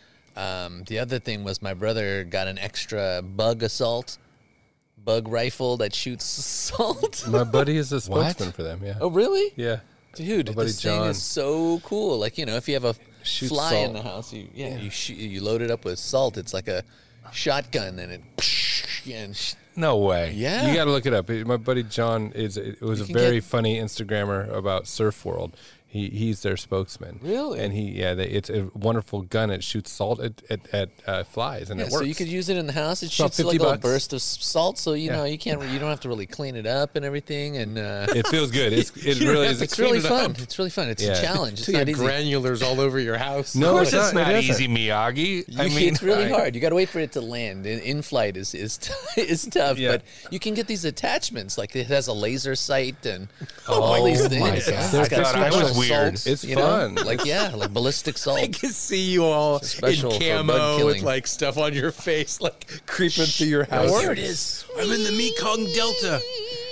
um, the other thing was my brother got an extra bug assault, bug rifle that shoots salt. My buddy is a spokesman for them. Yeah. Oh, really? Yeah. Dude, My buddy this thing John. is so cool. Like, you know, if you have a Shoots fly salt. in the house, you yeah, you shoot, you load it up with salt. It's like a shotgun, and it and No way. yeah, You got to look it up. My buddy John is it was You a can very get- funny Instagrammer about Surf World. He he's their spokesman. Really? And he yeah, they, it's a wonderful gun. It shoots salt at at, at uh, flies, and Yeah, it works. so you could use it in the house. It It's about shoots like a fifty little bucks. burst of s- salt, so you Yeah. know you can't. You don't have to really clean it up and everything. And uh, It feels good. It's, it You don't really have is. to it's really clean it fun. up. It's really fun. It's Yeah. a challenge. It's To not get easy. granulars all over your house. No, Of course, it's it's not. not It isn't. easy, Miyagi. I You- mean, it's really I- hard. You got to wait for it to land. In, in flight is is t- is tough, Yeah. but you can get these attachments. Like it has a laser sight and Oh all these my things. God. It's I got thought I was special weird. salts, It's you know? fun. Like yeah, like ballistic salt. I can see you all in special for bug camo with killing. like stuff on your face, like creeping through your house. There it is. I'm in the Mekong Delta.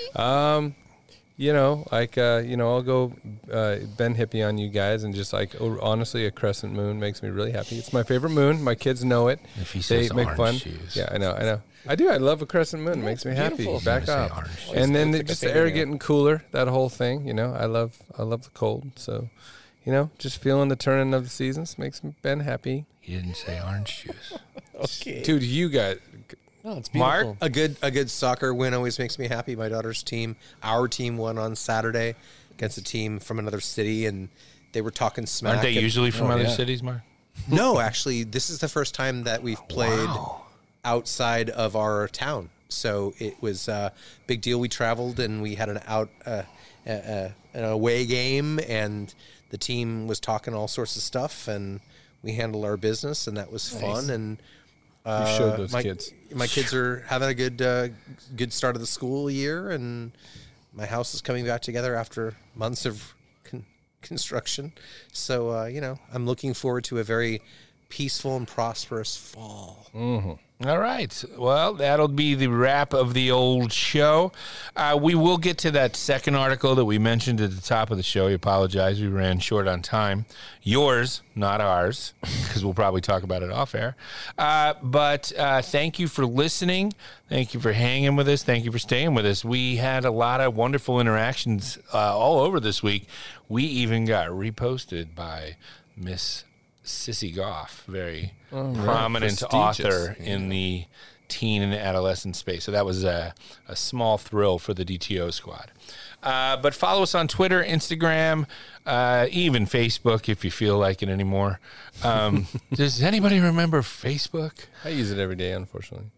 Um, you know, like uh, you know, I'll go uh, Ben Hippie on you guys, and just like oh, honestly, a crescent moon makes me really happy. It's my favorite moon. My kids know it. If he They says make orange fun. juice. Yeah, I know, I know. I do. I love a crescent moon. It makes me happy. beautiful. Back I'm gonna say off. orange juice. And then It's the, like a just the air fingernail. getting cooler. That whole thing. You know, I love. I love the cold. So, you know, just feeling the turning of the seasons makes Ben happy. He didn't say orange juice. Okay. Dude, you guys. No, it's Mark? beautiful. A good a good soccer win always makes me happy. My daughter's team, our team, won on Saturday against a team from another city, and they were talking smack. Aren't they and- usually from Oh, other yeah. cities, Mark? No, actually, this is the first time that we've played Wow. outside of our town. So it was a big deal. We traveled and we had an out uh, uh, uh, an away game, and the team was talking all sorts of stuff, and we handled our business, and that was fun. And uh, You showed those my, kids. My kids are having a good uh, good start of the school year, and my house is coming back together after months of con- construction. So uh, you know, I'm looking forward to a very peaceful and prosperous fall. All right. Well, that'll be the wrap of the old show. Uh, we will get to that second article that we mentioned at the top of the show. We apologize. We ran short on time. Yours, not ours, because we'll probably talk about it off air. Uh, but uh, thank you for listening. Thank you for hanging with us. Thank you for staying with us. We had a lot of wonderful interactions uh, all over this week. We even got reposted by Miss Sissy Goff, very prominent Prestigious. author in the teen and adolescent space. So that was a, a small thrill for the D T O squad. Uh, but follow us on Twitter, Instagram, uh, even Facebook if you feel like it anymore. Um, does anybody remember Facebook? I use it every day, unfortunately.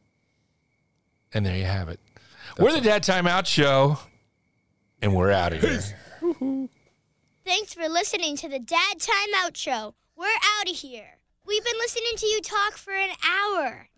And there you have it. We're the Dad Time Out Show, and we're out of here. Thanks for listening to the Dad Time Out Show. We're out of here. We've been listening to you talk for an hour.